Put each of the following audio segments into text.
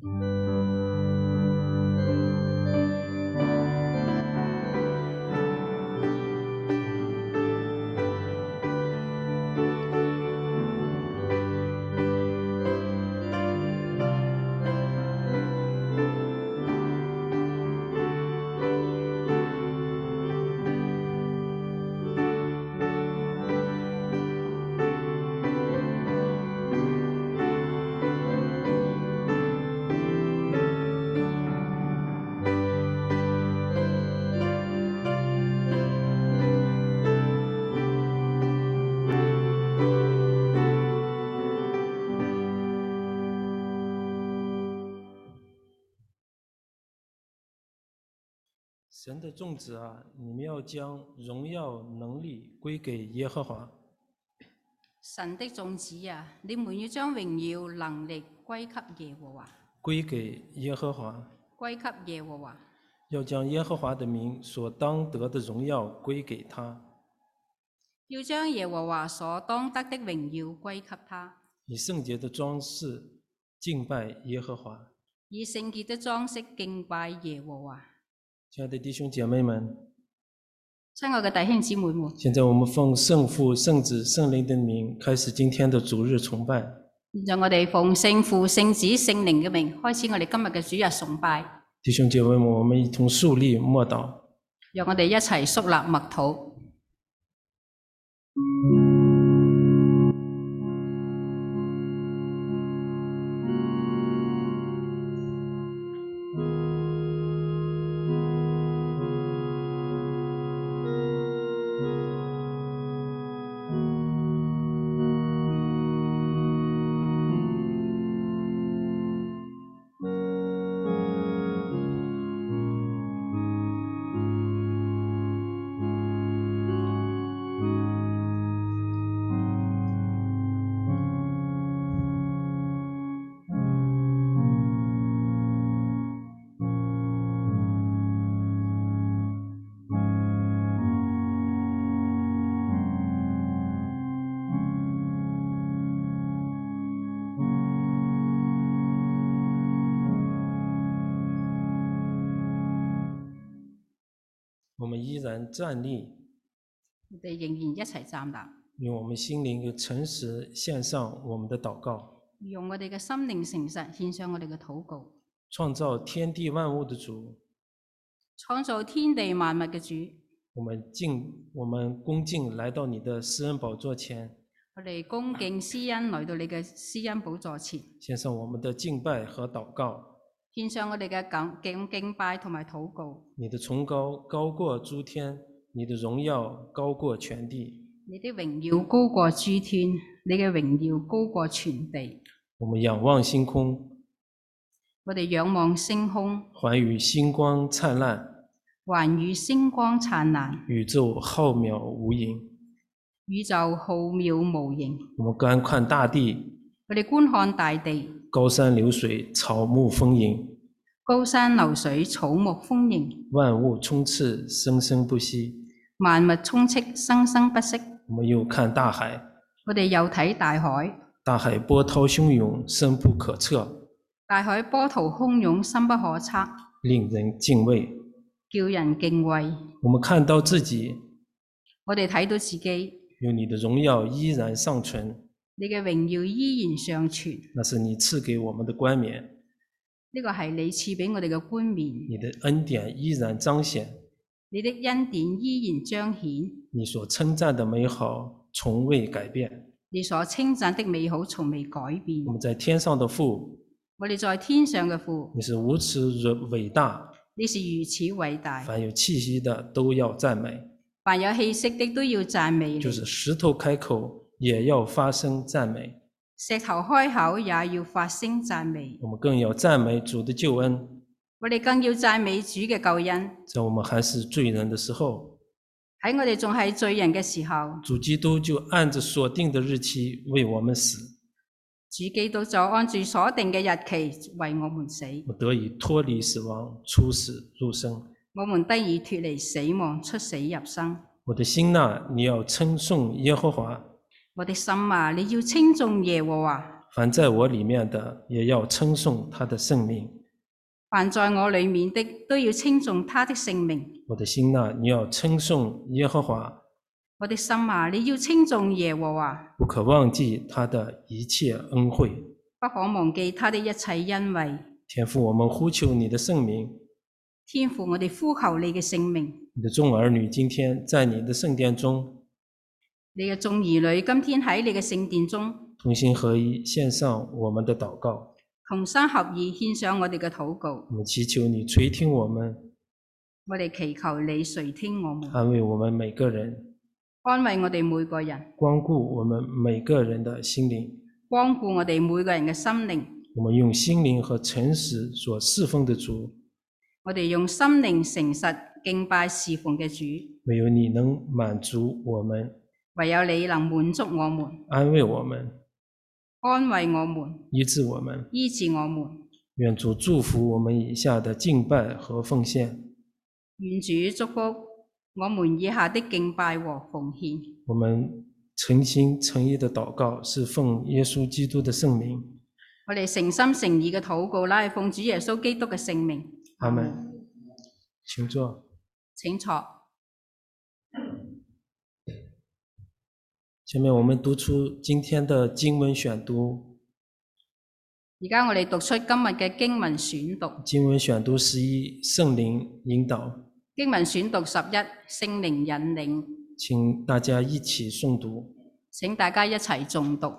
神的众子啊，你们要将荣耀能力归给耶和华。 神的眾子啊，你們要將榮耀能力歸給耶和華。 歸給耶和華。 歸給耶和華。 要將耶和華的名所當得的榮耀歸給他。 要將耶和華所當得的榮耀歸給他。 以聖潔的裝飾敬拜耶和華。 以聖潔的裝飾敬拜耶和華。 親愛的弟兄姐妹們， 親愛嘅弟兄姊妹們， 現在我們奉聖父、聖子、聖靈的名開始今天的主日崇拜。 現在我哋奉聖父、聖子、聖靈嘅名開始我哋今日嘅主日崇拜。 弟兄姐妹們，我們一同肅立默禱。 讓我哋一齊肅立默禱。 我們依然站立， 我哋仍然一齊站立， 用我們心靈嘅誠實獻上我們的禱告， 用我哋嘅心靈誠實獻上我哋嘅禱告。 創造天地萬物的主， 創造天地萬物嘅主， 我們恭敬來到你的施恩寶座前， 我哋恭敬施恩來到你嘅施恩寶座前， 獻上我們的敬拜和禱告。 獻上我哋嘅敬拜同埋禱告。 你的崇高高過諸天，你的榮耀高過全地。 你的榮耀高過諸天，你嘅榮耀高過全地。 我們仰望星空， 我哋仰望星空， 寰宇星光燦爛， 寰宇星光燦爛， 宇宙浩渺無垠， 宇宙浩渺無垠。 我們觀看大地， 我哋觀看大地， 高山流水，草木豐盈， 高山流水，草木豐盈， 萬物充斥，生生不息。 萬物充斥，生生不息。 我們又看大海， 我哋又睇大海， 大海波濤洶湧，深不可測， 大海波濤洶湧，深不可測， 令人敬畏， 叫人敬畏。 我們看到自己， 我哋睇到自己， 有你的榮耀依然尚存， 你嘅榮耀依然尚存， 那是你賜給我們的冠冕， 呢個係你賜俾我哋嘅冠冕， 你的恩典依然彰顯， 你的恩典依然彰顯， 你所稱讚的美好從未改變， 你所稱讚的美好從未改變。 我們在天上的父， 我哋在天上嘅父， 你是如此偉大， 你是如此偉大， 凡有氣息的都要讚美， 凡有氣息的都要讚美你， 就是石頭開口也要發聲讚美， 石頭開口也要發聲讚美。 我們更要讚美主的救恩， 我哋更要讚美主嘅救恩。 在我們還是罪人的時候， 喺我哋仲係罪人嘅時候， 主基督就按着所定的日期為我們死， 主基督就按住所定嘅日期為我們死， 我得以脫離死亡，出死入生。 我們得以脫離死亡，出死入生。 我的心哪，你要稱頌耶和華， 我的心啊，你要稱頌耶和華， 凡在我里面的，也要称颂他的圣名。 凡在我里面的，都要稱頌他的聖名。 我的心啊，你要稱頌耶和華。 我的心啊，你要稱頌耶和華。 不可忘記他的一切恩惠。 不可忘記他的一切恩惠。 天父，我們呼求你的聖名。 天父，我哋呼求你嘅聖名。 你的眾兒女今天在你的聖殿中， 你嘅眾兒女今天喺你嘅聖殿中， 同心合一獻上我們的禱告。 同心合意獻上我哋嘅禱告。 我們祈求你垂聽我們， 我哋祈求你垂聽我們， 安慰我們每個人， 安慰我哋每個人， 光顧我們每個人的心靈， 光顧我哋每個人嘅心靈。 我們用心靈和誠實所侍奉的主， 我哋用心靈誠實敬拜侍奉嘅主。 唯有你能滿足我們， 唯有你能滿足我們， 安慰我們， 安慰我們， 醫治我們， 醫治我們。 願主祝福我們以下的敬拜和奉獻。 願主祝福我們以下的敬拜和奉獻。 我們誠心誠意的禱告是奉耶穌基督的聖名。 我哋誠心誠意嘅禱告啦，係奉主耶穌基督嘅聖名。 阿們。請坐。 請坐。 下面我們讀出今天的經文選讀。 而家我哋讀出今日嘅經文選讀。 經文選讀11，聖靈引導。 經文選讀11，聖靈引領。 請大家一起誦讀。 請大家一齊誦讀。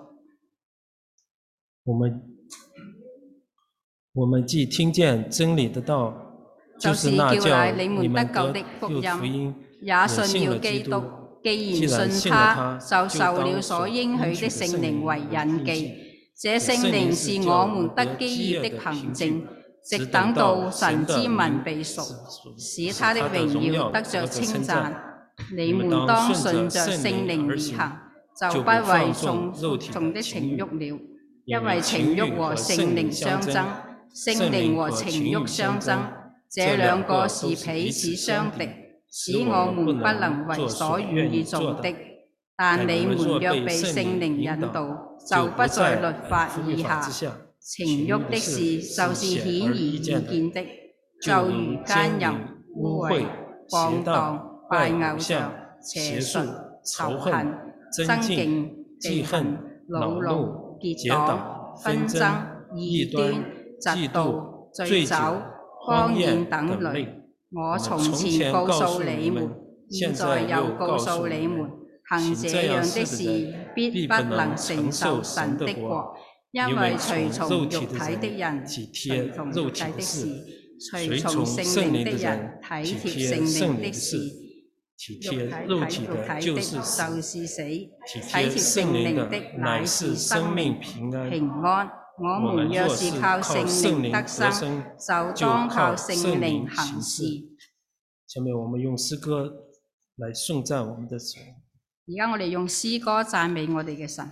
我們既聽見真理的道，就是那叫你們得救的福音， 也信了基督。既然信他，就受了所應許的聖靈為印記。這聖靈是我們得基業的憑證，直等到神之民被贖，使他的榮耀得着稱讚。你們當順着聖靈而行，就不為眾的情慾了，因為情慾和聖靈相爭，聖靈和情慾相爭，這兩個是彼此相敵，使我們不能為所願意做的。但你們若被聖靈引導，就不在律法以下。情慾的事就是顯而易見的，就如奸淫、污穢、放蕩、拜偶像、邪術、仇恨、爭競、忌恨、惱怒、結黨、紛爭、異端、嫉妒、醉酒、荒宴等類。我從前告訴你們，現在又告訴你們，行這樣的事，必不能承受神的國。因為隨從肉體的人隨從肉體的事，隨從聖靈的人體貼聖靈的事。肉體的就是死，體貼聖靈的乃是生命平安。我們若是靠聖靈得生，就當靠聖靈行事。 下面我們用詩歌來頌讚我們的神。 而家我哋用詩歌讚美我哋嘅神。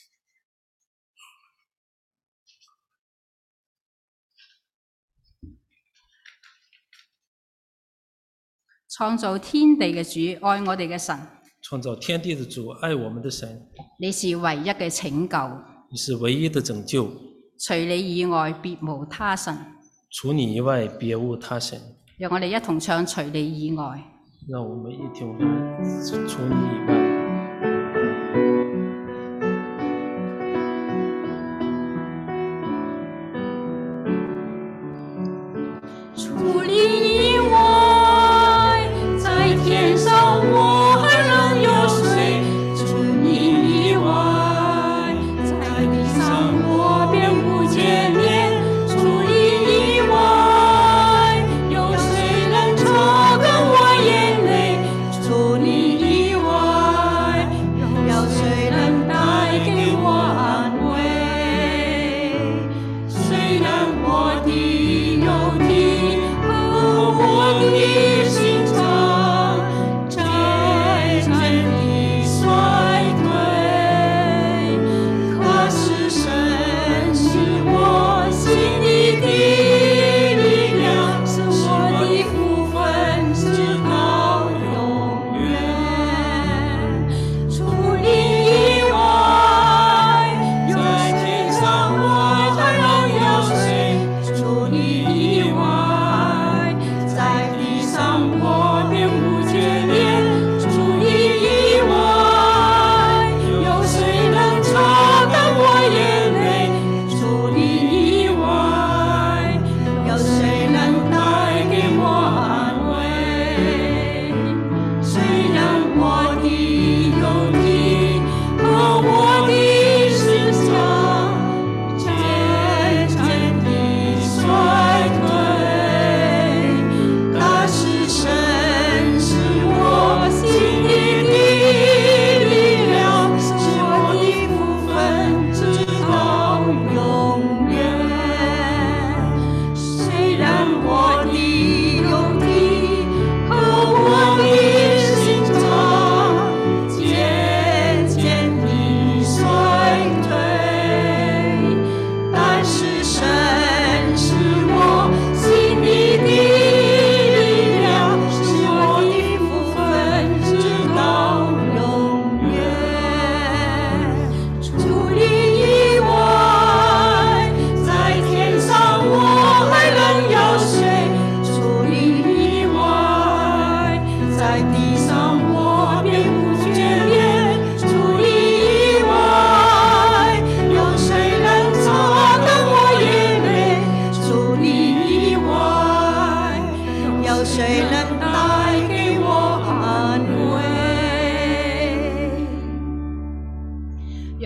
創造天地嘅主，愛我哋嘅神。 創造天地的主，愛我們的神。 你是唯一嘅拯救。 你是唯一的拯救。 除你以外，別無他神。 除你以外，別無他神。 讓我哋一同唱除你以外。 讓我們一同來除你以外。 除你以外，在天上我還能有誰？除你以外，在地上我便不見面。除你以外，有誰能擦乾我眼淚？除你以外。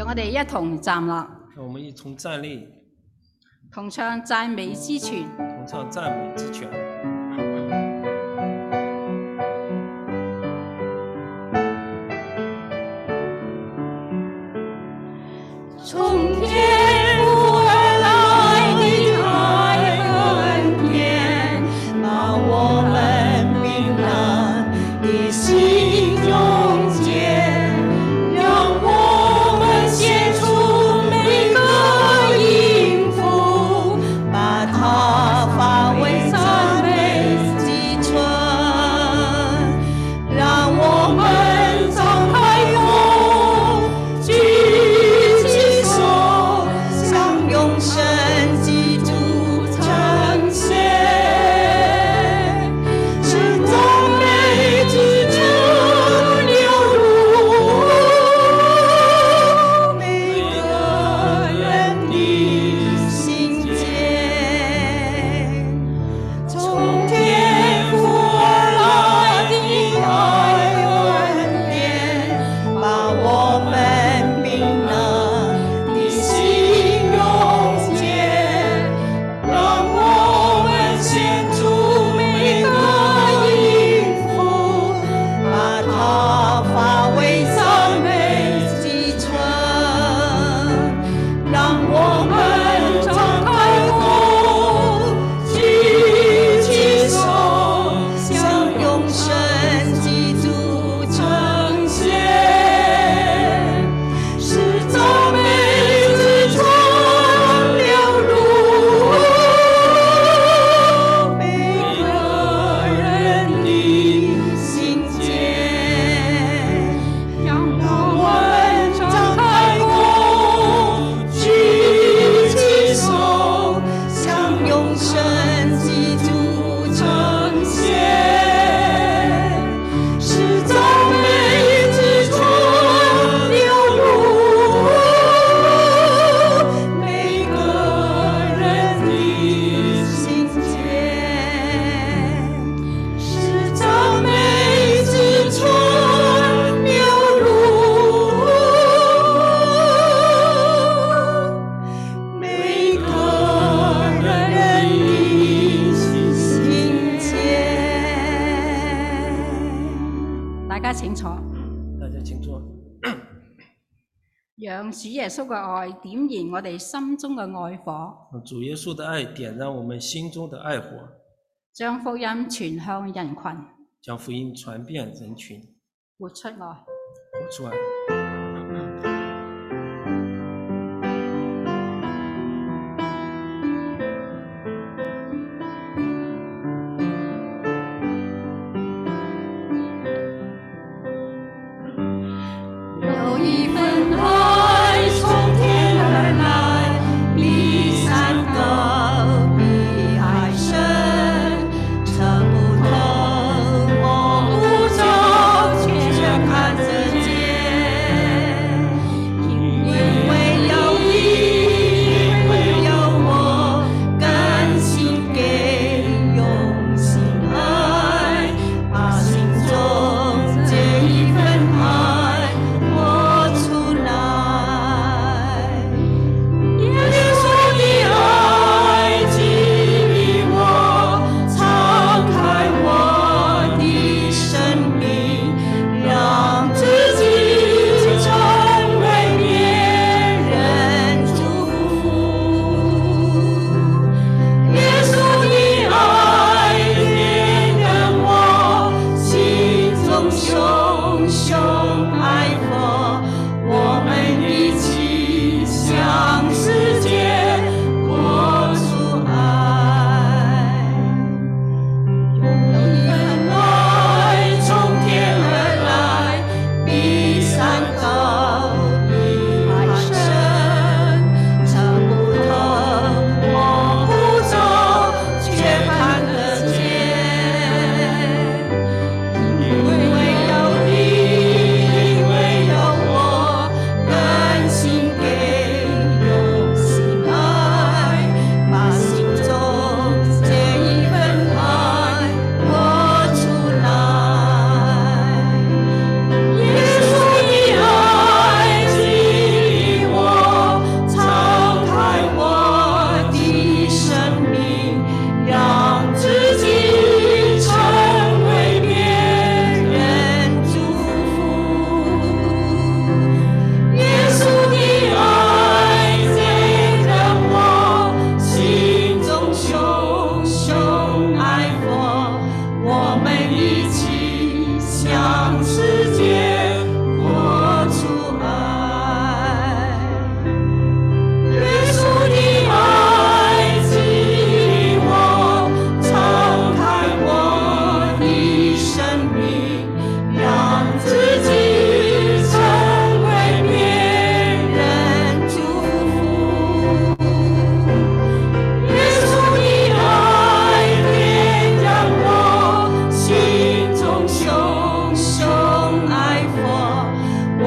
我哋一同站立， 让我们一同站立， 同唱讚美之泉。 同唱赞美之泉。 从天父而来的爱和恩典，把我们冰冷的心中间，让我们献出每个音符，把它化为赞美的春，让我们张开口，举起手，向永生基督称谢，是赞美之泉流入每个人的心间，从天父而来的爱和恩典，把我们冰冷的心溶解，让我们献出每个音符，把它化为赞美的春，让我们张开口，举起手，向永生基督称谢，是赞美之泉流入每个人的心间，让我们张开口，举起手，向永生基督称谢，是赞美之泉流入每个人的心间，是赞美之泉流入每个人的心间。大家請坐， 大家请坐， 讓主耶穌嘅愛點燃我哋心中嘅愛火， 让主耶稣的爱点燃我们心中的爱火， 將福音傳向人群， 将福音传遍人群， 活出愛。 活出来。 有一份爱从天而来，比山高，比海深，测不透，摸不着，却看得见。因为有你，因为有我，甘心给，用心爱，把心中这一份爱活出来。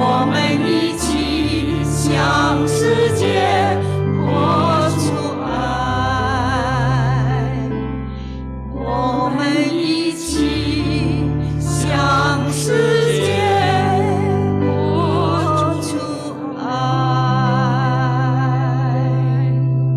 我们一起向世界活出爱，我们一起向世界活出爱。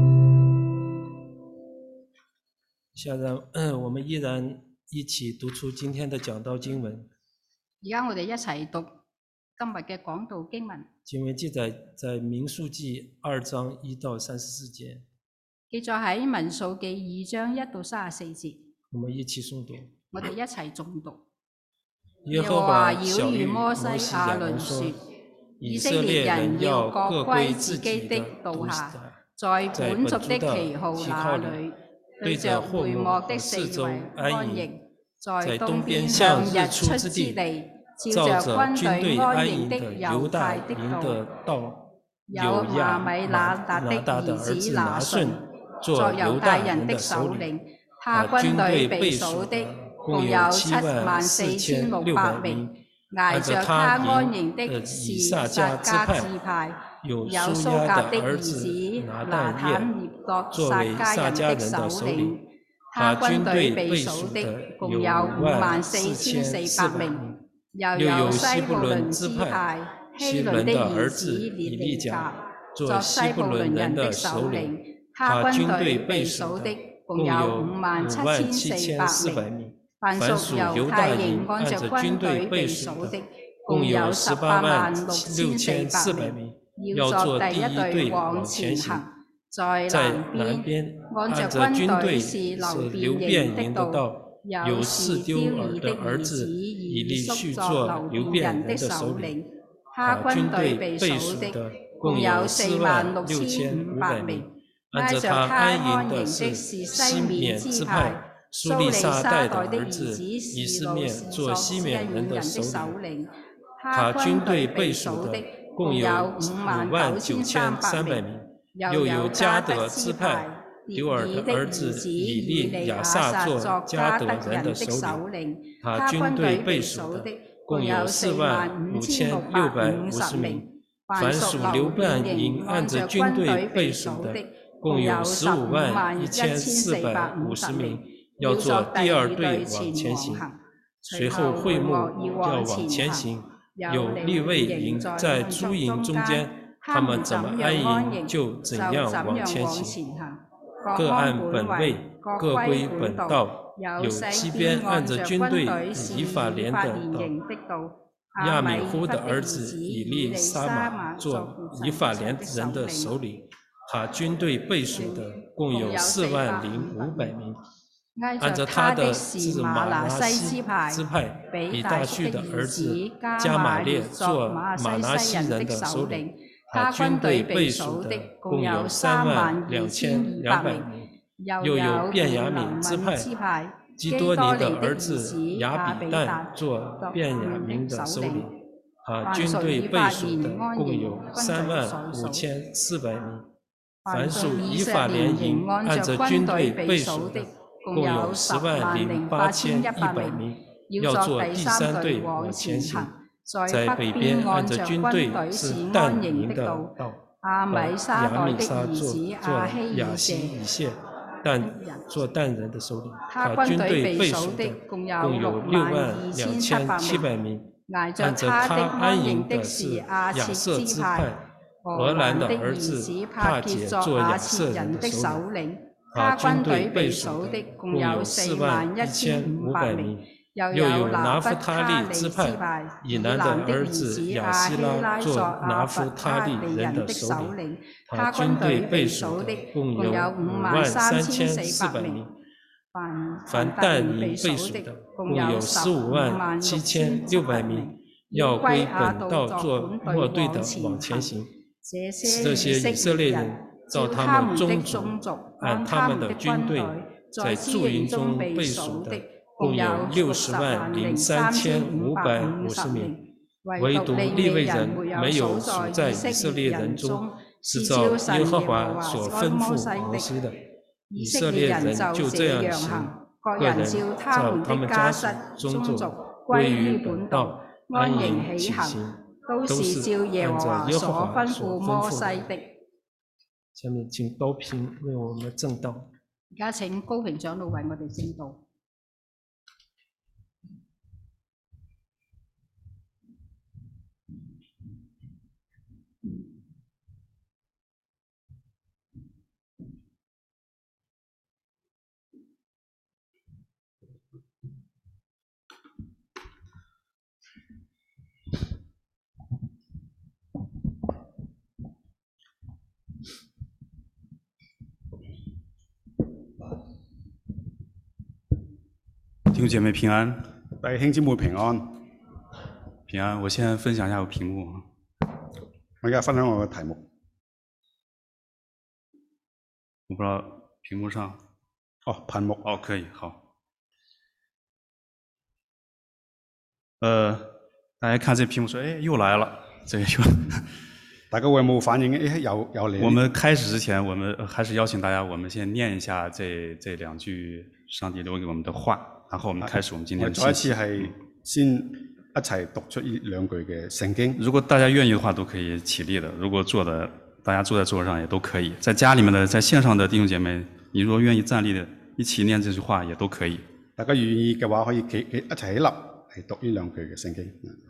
下面我们依然一起讀出今天的講道經文。 而家我哋一齊讀今日嘅講道經文。 經文記載在民數記2章1到34節。 記載喺民數記2章1到34節。 我們一起誦讀。 我哋一齊誦讀。 耶和華曉諭摩西亞倫說：以色列人要各歸自己的道下，在本族的旗號那裏，對着會幕的四圍安營，在東邊向日出之地，照着軍隊安營的猶大的道，有亞米拿達的兒子拿順作猶大人的首領，他軍隊被數的共有74600名，挨着他安營的是以薩迦支派，有蘇格的兒子拿坦業作撒迦人的首領，他軍隊被數的共有54400名，又有西布倫支派希倫的兒子列尼甲作西布倫人的首領，他軍隊被數的共有57400名。凡屬猶大營按着軍隊被數的，共有186400名，要作第一隊往前行。在南邊按着軍隊是流便營的道，有示丟爾的兒子以利續作流便人的首領。他軍隊被數的共有46500名，挨着他安營的是西緬支派。蘇利沙代的兒子以斯面做西緬人的首領，他軍隊被數的共有59300名，又有迦得支派丟爾的兒子以利亞撒做迦得人的首領，他軍隊被數的共有45650名，凡屬流便營按着軍隊被數的共有151450名。要做第二隊往前行，隨後會幕要往前行，有利未營在諸營中間，他們怎麼安營就怎樣往前行，各按本位，各歸本道。有西邊按着軍隊以法蓮的道，亞米呼的兒子以利沙瑪做以法蓮人的首領，他軍隊被數的共有40500名。按着他的是瑪拿西支派比大旭的兒子迦瑪列做瑪拿西人的首領，他軍隊被數的共有32200名，又有便雅憫支派基多尼的兒子亞比旦做便雅憫的首領，他軍隊被數的共有35400名，凡屬以法蓮營按着軍隊被數的共有108100名，要做第三隊往前行。在北邊按着軍隊是但營的道，亞米沙代的兒子亞希以謝，做但人的首領。他軍隊被數的共有62700名，按着他安營的是亞瑟支派，俄蘭的兒子帕解做亞瑟人的首領。他軍隊被數的共有41500名，又有拿弗他利支派以南的兒子亞希拉做拿弗他利人的首領，他軍隊被數的共有53400名。凡但營被數的共有157,600名，要歸本道做末隊的往前行。這些以色列人照他們宗族按他們的軍隊在駐營中被數的共有603550名，唯獨利未人沒有數在以色列人中，是照耶和華所吩咐摩西的。以色列人就這樣行，各人照他們的家室宗族歸於本道，安營起行。 都是照耶和華所吩咐摩西的。 下面請高平為我們證道。 而家請高平長老為我哋證道。 弟兄姐妹平安， 弟兄姊妹平安， 平安。我先分享一下我屏幕。 我而家分享我嘅題目。 我不知道屏幕上。 哦，屏幕。 哦，可以，好。大家看这屏幕说，哎，又来了，这个又。 大家會有冇反應？哎，又嚟。 我們開始之前，我們還是邀請大家，我們先念一下這兩句上帝留給我們的話。然後我們開始我們今天的信息。 再一次係先一齊讀出呢兩句嘅聖經。 如果大家願意的話，都可以起立的。如果大家坐在桌上也都可以。在家裡面的，在線上的弟兄姐妹，你如果願意站立的，一起念這句話也都可以。 大家願意嘅話，可以一齊起立嚟讀呢兩句嘅聖經。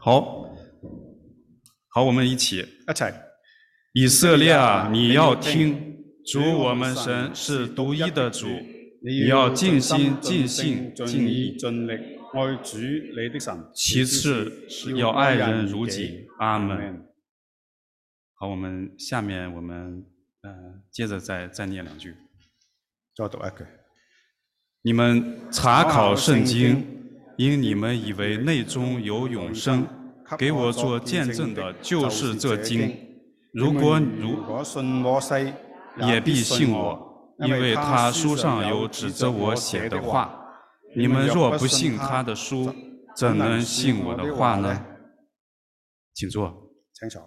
好，我們一起一齊。 以色列啊，你要聽，主我們神是獨一的主。你要盡心、盡性、盡意、 盡力愛主你的神。 其次要愛人如己。阿們。好，我們下面接着再念兩句。 再讀一句。 你們查考聖經，因你們以為內中有永生，給我做見證的就是這經。如果信摩西， 也必信我。因為他書上有指着我寫的話，你們若不信他的書，怎能信我的話呢？請坐。 請坐。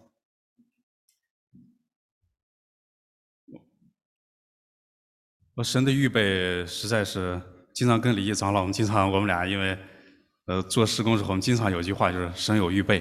神的預備實在是，經常跟李毅長老，我們倆因為做施工時候，我們經常有句話就是神有預備。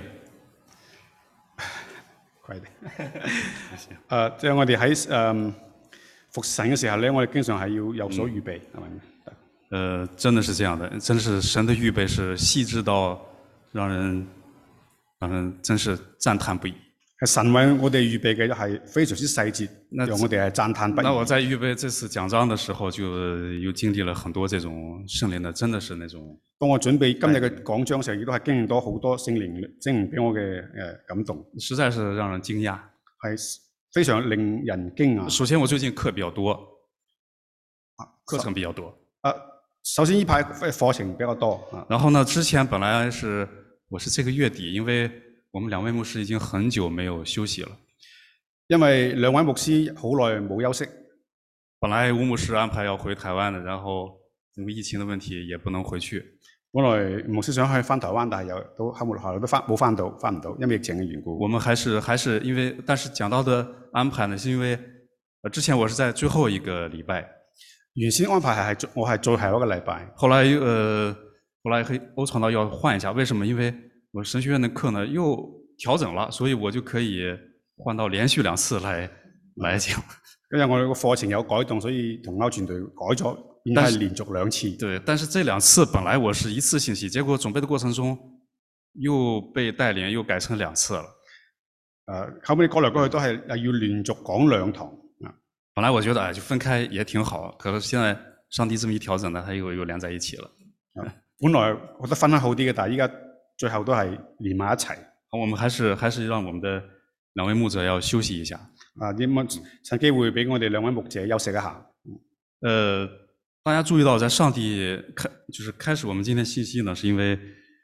快啲。即係我哋喺服神嘅時候咧，我哋經常係要有所預備，係咪？ 真的是這樣的，真是神的預備是細緻到讓人真是讚嘆不已。 神為我哋預備嘅係非常之細節，讓我哋係讚嘆不已。 那我在預備這次講章的時候，就又經歷了很多這種聖靈的，真的是那種。 當我準備今日嘅講章嘅時候，亦都係經歷到好多聖靈俾我嘅感動。 實在是讓人驚訝。 係非常令人驚訝。 首先，我最近課比較多，課程比較多。 首先呢排課程比較多。 然後呢，之前本來我是這個月底，因為我們兩位牧師已經很久沒有休息了。 因為兩位牧師好耐冇休息。 本來吳牧師安排要回台灣的，然後因為疫情的問題也不能回去。 本來牧師想去翻台灣，但係又都後來都冇翻唔到，因為疫情嘅緣故。 我們還是因為，但是講道的安排呢，是因為之前我是在最後一個禮拜， 原先安排係我係最後一個禮拜。 後來歐傳道要換一下，為什麼？因為我神學院的課呢又調整了，所以我就可以換到連續2次來講。 因為我哋個課程有改動，所以同歐傳隊改咗，變係連續2次。 對，但是這2次本來我是1次信息，結果準備的過程中又被帶領又改成2次了。 後尾改來改去都係要連續講2堂。 本來我覺得就分開也挺好，可是現在上帝這麼一調整呢，它又連在一起了。 本來覺得分開好啲嘅，但係依家最後都係連埋一齊。 我們還是讓我們的2位牧者要休息一下。 趁機會俾我哋2位牧者休息一下。 大家注意到，在上帝開始我們今天信息呢，是因為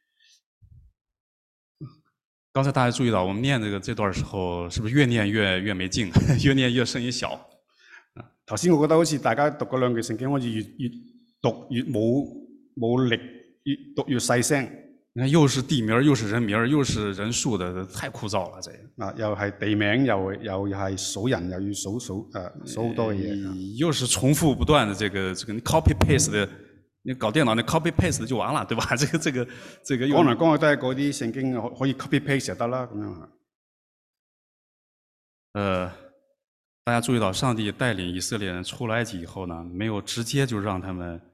剛才大家注意到，我們念這段的時候，是不是越念越沒勁，越念越聲音小？ 頭先我覺得好似大家讀嗰2句聖經，好似越讀越冇力，越讀越細聲。 你看，又是地名，又是人名，又是人數的，太枯燥了。這又係地名，又係數人，又要數好多嘅嘢。 又是重複不斷的這個 copy paste 的你搞電腦，你 copy paste 就完了，對吧？這個講嚟講去都係嗰啲聖經可以 copy paste 就得啦，咁樣。 大家注意到，上帝帶領以色列人出埃及以後呢，沒有直接就讓他們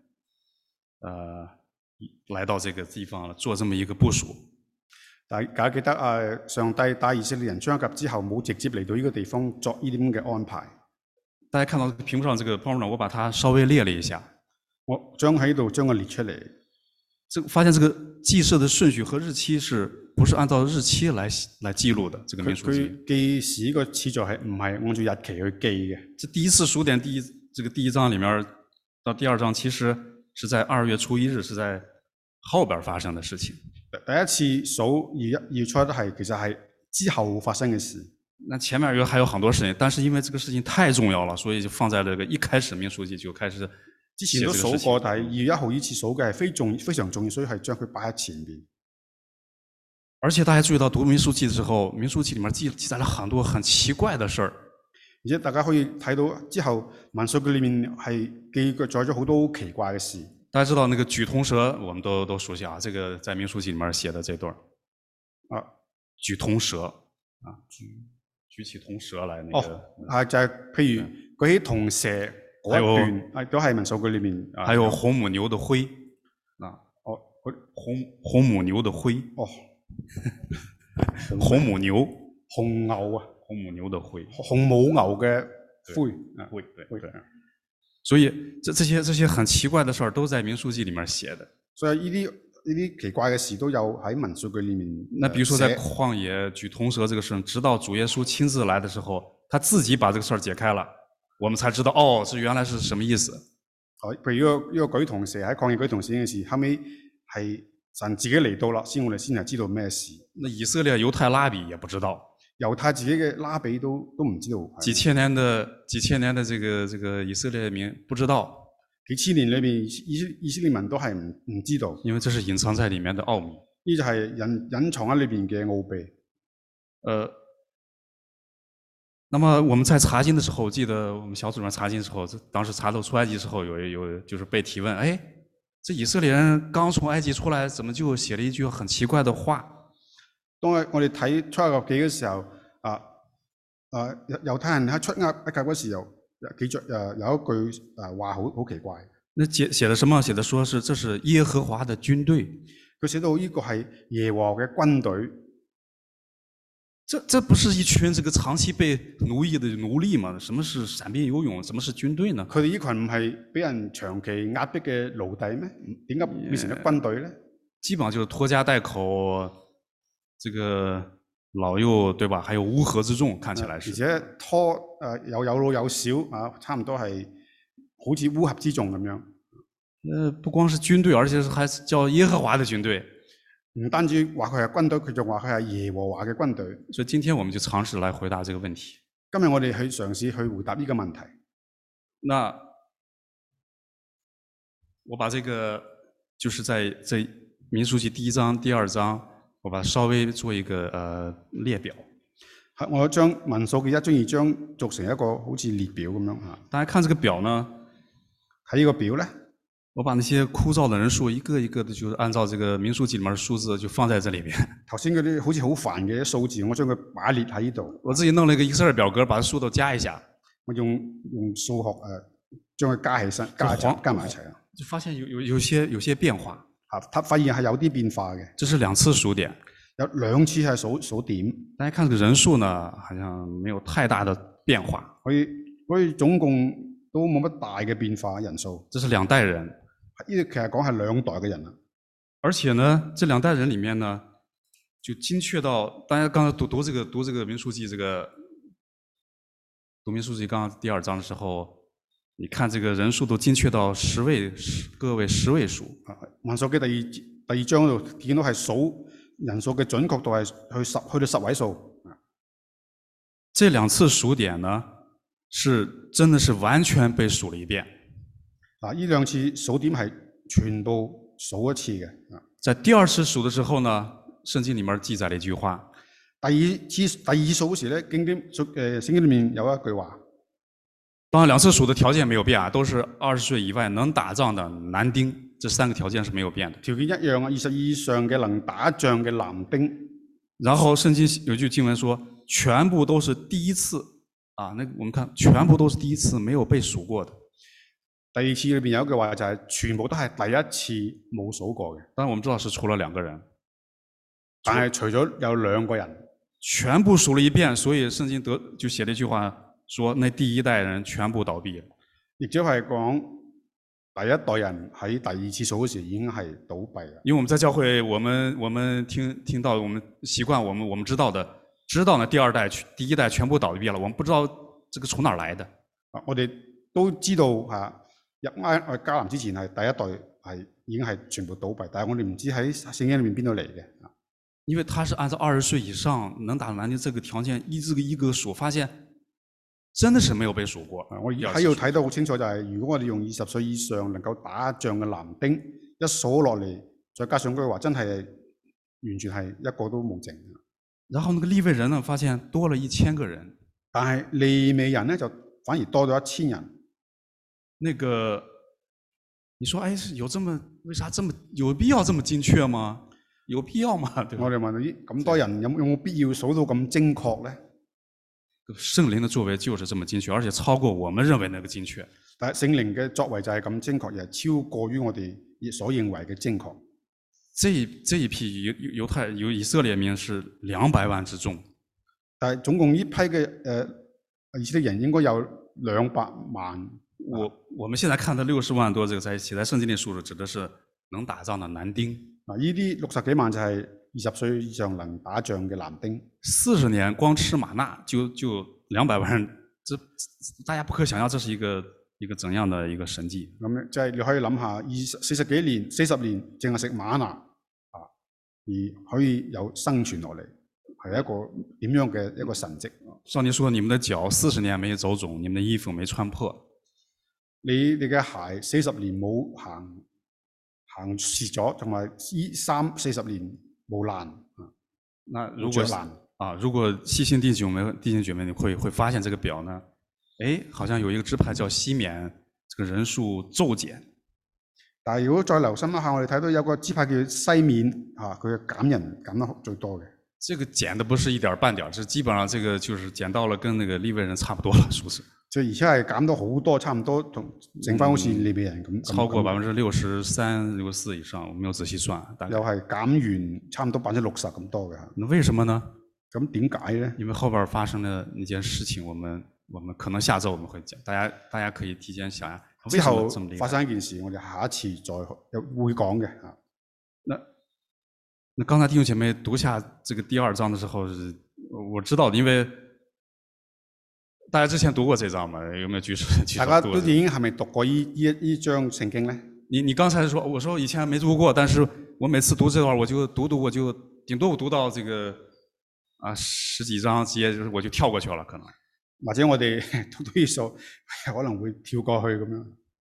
來到這個地方做這麼一個部署。 大家記得上帝帶以色列人出埃及之後，冇直接嚟到呢個地方作呢啲咁嘅安排。 大家看到屏幕上這個泡沫呢，我把它稍微列了一下。 我將喺度將佢列出嚟， 發現這個記事的順序和日期是不是按照日期來記錄的？這個民數記。 佢記事個次序係唔係按照日期去記嘅？ 這第一次數點第一章裏面到第二章，其實是在2月初1日，是在後邊發生的事情。 第一次數2月初一其實係之後發生嘅事。 那前面還有很多事情，但是因為這個事情太重要了，所以就放在這個一開始民數記就開始。 之前都數過，但係2月1號呢次數嘅係非常重要，所以係將佢擺喺前面。 而且大家注意到讀民數記的時候，民數記裡面記載了很多很奇怪的事兒。 而且大家可以睇到之後民數記裡面係記載咗好多好奇怪嘅事。 大家知道那個舉銅蛇，我們都熟悉啊，這個在民數記裡面寫的這段舉銅蛇啊，舉起銅蛇來那個。 係就係譬如舉起銅蛇。嗰一段都係民數記裏面， 還有紅母牛的灰紅母牛的灰紅母牛紅牛啊， 紅母牛的灰， 紅母牛嘅灰對，所以這些很奇怪的事兒都在民數記裏面寫的。 所以呢啲奇怪嘅事都有喺民數記裏面。 那比如說在曠野舉銅蛇這個事，直到主耶穌親自來的時候，他自己把這個事兒解開了。我們才知道哦，這原來是什麼意思。 譬如呢個舉銅蛇喺曠野舉銅蛇嘅事，後尾係神自己嚟到啦，我哋先係知道咩事。 那以色列猶太拉比也不知道， 猶太自己嘅拉比都唔知道。 幾千年的這個以色列民不知道， 幾千年裏邊以色列民都係唔知道， 因為這是隱藏在裡面的奧秘。 呢就係隱藏喺裏邊嘅奧秘。 那麼我們在查經的時候，記得我們小組裡面查經的時候，當時查到出埃及的時候，有就是被提問，哎，這以色列人剛從埃及出來，怎麼就寫了一句很奇怪的話？ 當我哋睇出埃及記嘅時候，猶太人喺出埃及嗰時候，記著有一句話好奇怪。 那寫的什麼？寫的說是這是耶和華的軍隊。 佢寫到呢個係耶和華嘅軍隊。 這不是一群這個長期被奴役的奴隸嗎？什麼是閃避游勇？什麼是軍隊呢？ 佢哋呢群唔係俾人長期壓迫嘅奴隸咩？點解變成咗軍隊呢？ 基本上就是拖家帶口，這個老幼對吧？還有烏合之眾，看起來是。 而且有老有少啊，差唔多係好似烏合之眾咁樣。 不光是軍隊，而且還是叫耶和華的軍隊。 唔單止話佢係軍隊，佢仲話佢係耶和華嘅軍隊。 所以今天我們就嘗試來回答這個問題。 今日我哋去嘗試去回答呢個問題。 那我把這個就是在民數記第1章、第2章，我把它稍微做一個列表。 我將民數記1章、2章做成一個好似列表咁樣嚇。 大家看這個表呢？ 睇呢個表咧。 我把那些枯燥的人數一個一個的，就是按照這個民數記裡面的數字就放在這裡邊。 頭先嗰啲好似好煩嘅數字，我將佢擺列喺呢度。 我自己弄了一個 Excel 表格，把數都加一下。 我用數學將佢加起身，加埋一齊啊。 就發現有些變化。 他發現係有啲變化嘅。 這是2次數點。 有2次係數點。大家看這個人數呢，好像沒有太大的變化。 佢總共都冇乜大嘅變化人數。 這是2代人。 呢個其實講係2代嘅人啦， 而且呢，這2代人裡面呢，就精確到大家剛才讀這個民數記讀民數記剛剛第2章的時候，你看這個人數都精確到個位10位數。 民數記第二章嗰度見到係數人數嘅準確度係去到10位數。 這2次數點呢，真的是完全被數了一遍。 呢2次數點係全部數一次嘅。 在第2次數的時候呢，聖經裡面記載了一句話。 第二數嗰時咧，聖經裡面有一句話。 當然2次數的條件沒有變啊，都是20歲以外能打仗的男丁。 这3个条件是没有变的。 條件一樣啊，20以上嘅能打仗嘅男丁。 然後聖經有句經文說，全部都是第一次啊，那我們看全部都是第一次，沒有被數過的。 第二次裏邊有一句話就係全部都係第一次冇數過嘅。 當然我們知道是除了2個人， 但係除咗有2個人， 全部數了一遍，所以聖經就寫了一句話，說那第一代人全部倒閉了。 亦即係講第一代人喺第二次數嗰時已經係倒閉啦。 因為我們在教會，我們聽到，我們習慣，我們知道呢第一代全部倒閉了，我們不知道這個從哪兒來的。 我哋都知道入迦南之前係第一代係已經係全部倒閉，但係我哋唔知喺聖經裏面邊度嚟嘅。 因為他是按照20歲以上能打男丁這個條件一個數，發現真的是沒有被數過。 我喺度睇得好清楚就係，如果我哋用20歲以上能夠打仗嘅男丁一數落嚟，再加上嗰句話，真係完全係一個都冇剩。 然後那個利未人呢，發現多了1000個人， 但係利未人呢就反而多咗1000人。 那個，你說，哎，為啥有必要這麼精確嗎？有必要嗎？對吧？ 我哋問你咁多人有冇必要數到咁精確咧？ 聖靈的作為就是這麼精確，而且超過我們認為那個精確。 但係聖靈嘅作為就係咁精確，亦係超過於我哋所認為嘅精確。 這一批以色列民是200萬之眾， 但係總共呢批嘅以色列人應該有200萬。 我們現在看到60萬多這個在聖經裏數字指的是能打仗的男丁。 嗱，呢啲60幾萬就係20歲以上能打仗嘅男丁。 40年光吃瑪納就200萬人，這大家不可想象，這是一個怎樣的一個神蹟。 咁即係你可以諗下40年淨係食瑪納而可以有生存落嚟，係一個點樣嘅一個神蹟。 上帝說：你們的腳40年沒走腫，你們的衣服沒穿破。 你嘅鞋40年冇行蝕咗，同埋衣衫40年冇爛。 那如果細心弟兄姐妹，你會發現這個表呢？誒，好像有一個支派叫西緬，這個人數驟減。 但係如果再留心一下，我哋睇到有個支派叫西緬，佢嘅減人減得最多嘅。 這個減的不是一點半點，這基本上這個就是減到了跟那個利未人差不多了，數字。 即係而且係減到好多，差唔多同剩翻好似利未人咁。 超過63%、64%以上，我沒有仔細算。 又係減完差唔多60%咁多嘅。 那為什麼呢？ 咁點解呢？ 因為後邊發生了一件事情，我們可能下週我們會講，大家可以提前想下。 之後發生一件事，我哋下一次再會講嘅。 那剛才弟兄姐妹讀下這個第2章的時候，我知道，因為大家之前讀過這章嗎？有沒有舉手？ 大家都已經係咪讀過呢章聖經呢？ 你剛才說，我說以前沒讀過，但是我每次讀這段，我就頂多我讀到這個10幾章節，我就跳過去了，可能。 或者我哋讀到呢數，可能會跳過去咁樣。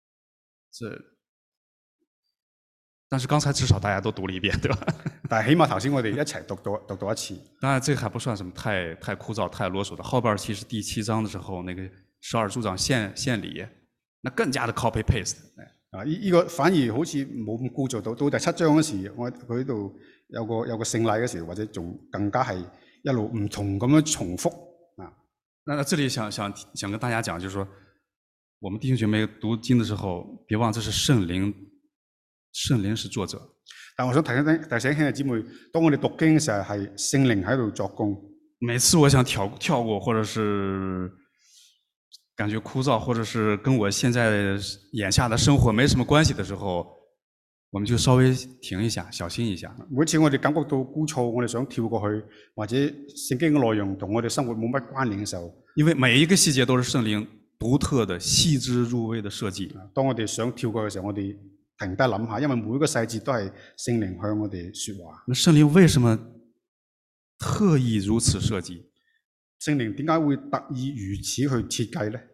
但是剛才至少大家都讀了一遍，對吧？ 但係起碼頭先我哋一齊讀到一次。 當然，這個還不算什麼太枯燥、太囉嗦的。後邊其實第7章的時候，那個12族長獻禮，那更加的 copy paste。 呢個反而好似冇咁枯燥。到第7章嗰時，佢呢度有個聖禮嗰時，或者仲更加係一路唔同咁樣重複。 那這裡想跟大家講，就是說，我們弟兄姐妹讀經的時候，別忘這是聖靈是作者。 但我想提醒兄弟姊妹，當我哋讀經嘅時候，係聖靈喺度作工。 每次我想跳過，或者是感覺枯燥，或者是跟我現在眼下的生活沒什麼關係的時候，我們就稍微停一下，小心一下。 每次我哋感覺到枯燥，我哋想跳過去，或者聖經嘅內容同我哋生活冇乜關聯嘅時候，因為每一個細節都是聖靈獨特的、細緻入微的設計。 當我哋想跳過去嘅時候，我哋停低諗下，因為每一個細節都係聖靈向我哋說話。 那聖靈為什麼特意如此設計？ 聖靈點解會特意如此去設計呢？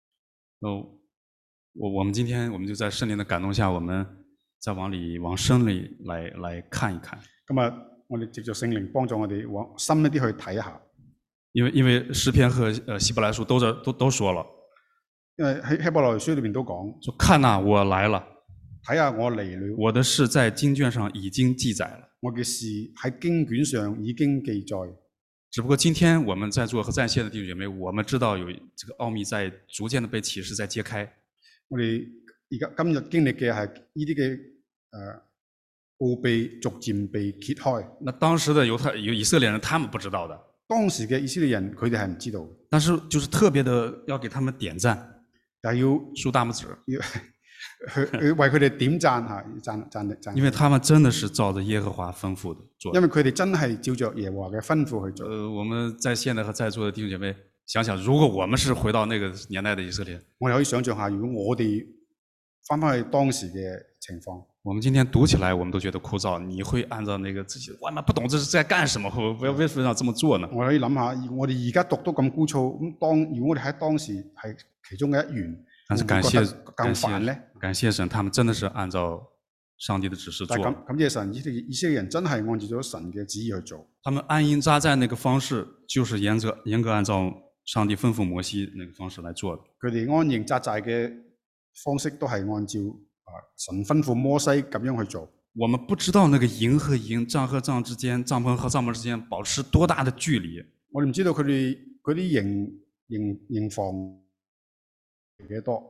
我們今天我們就在聖靈的感動下，我們再往深裏來看一看。 今日我哋藉着聖靈幫助我哋往深一啲去睇下。 因為詩篇和希伯來書都說了。 因為喺希伯來書裏面都講， 說看哪，我來了。 睇下我嚟了。 我的事在經卷上已經記載了。 我嘅事喺經卷上已經記載。 只不過今天我們在座和在線的弟兄姐妹，我們知道有這個奧秘在逐漸的被啟示，在揭開。 我哋今日經歷嘅係呢啲嘅奧秘逐漸被揭開。 那當時的以色列人，他們不知道的。 當時嘅以色列人，佢哋係唔知道。 但是就是特別的要給他們點讚， 但係要豎大拇指， 要去為佢哋點讚嚇，讚。 因為他們真的是照着耶和華吩咐的做。 因為佢哋真係照着耶和華嘅吩咐去做。 我們在線的和在座的弟兄姐妹，想想如果我們是回到那個年代的以色列， 我哋可以想象下，如果我哋翻去當時嘅情況， 我們今天讀起來，我們都覺得枯燥。你會按照那個自己，哇，不懂這是在幹什麼？為什麼要這麼做呢？ 我可以諗下，我哋而家讀都咁枯燥，咁如果我哋喺當時係其中嘅一員， 但是感謝神，他們真的是按照上帝的指示做。 感謝神，以色列人真係按照咗神嘅旨意去做。 他們安營紮寨那個方式，就是嚴格按照上帝吩咐摩西那個方式來做的。 佢哋安營紮寨嘅方式都係按照神吩咐摩西咁樣去做。 我們不知道那個營和營、帳和帳之間、帳篷和帳篷之間保持多大的距離。 我哋唔知道佢哋嗰啲營房幾多，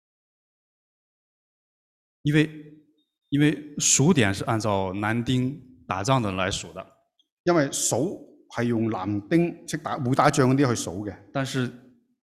因為數點是按照男丁打仗的來數的。 因為數係用男丁會打仗嗰啲去數嘅。 但是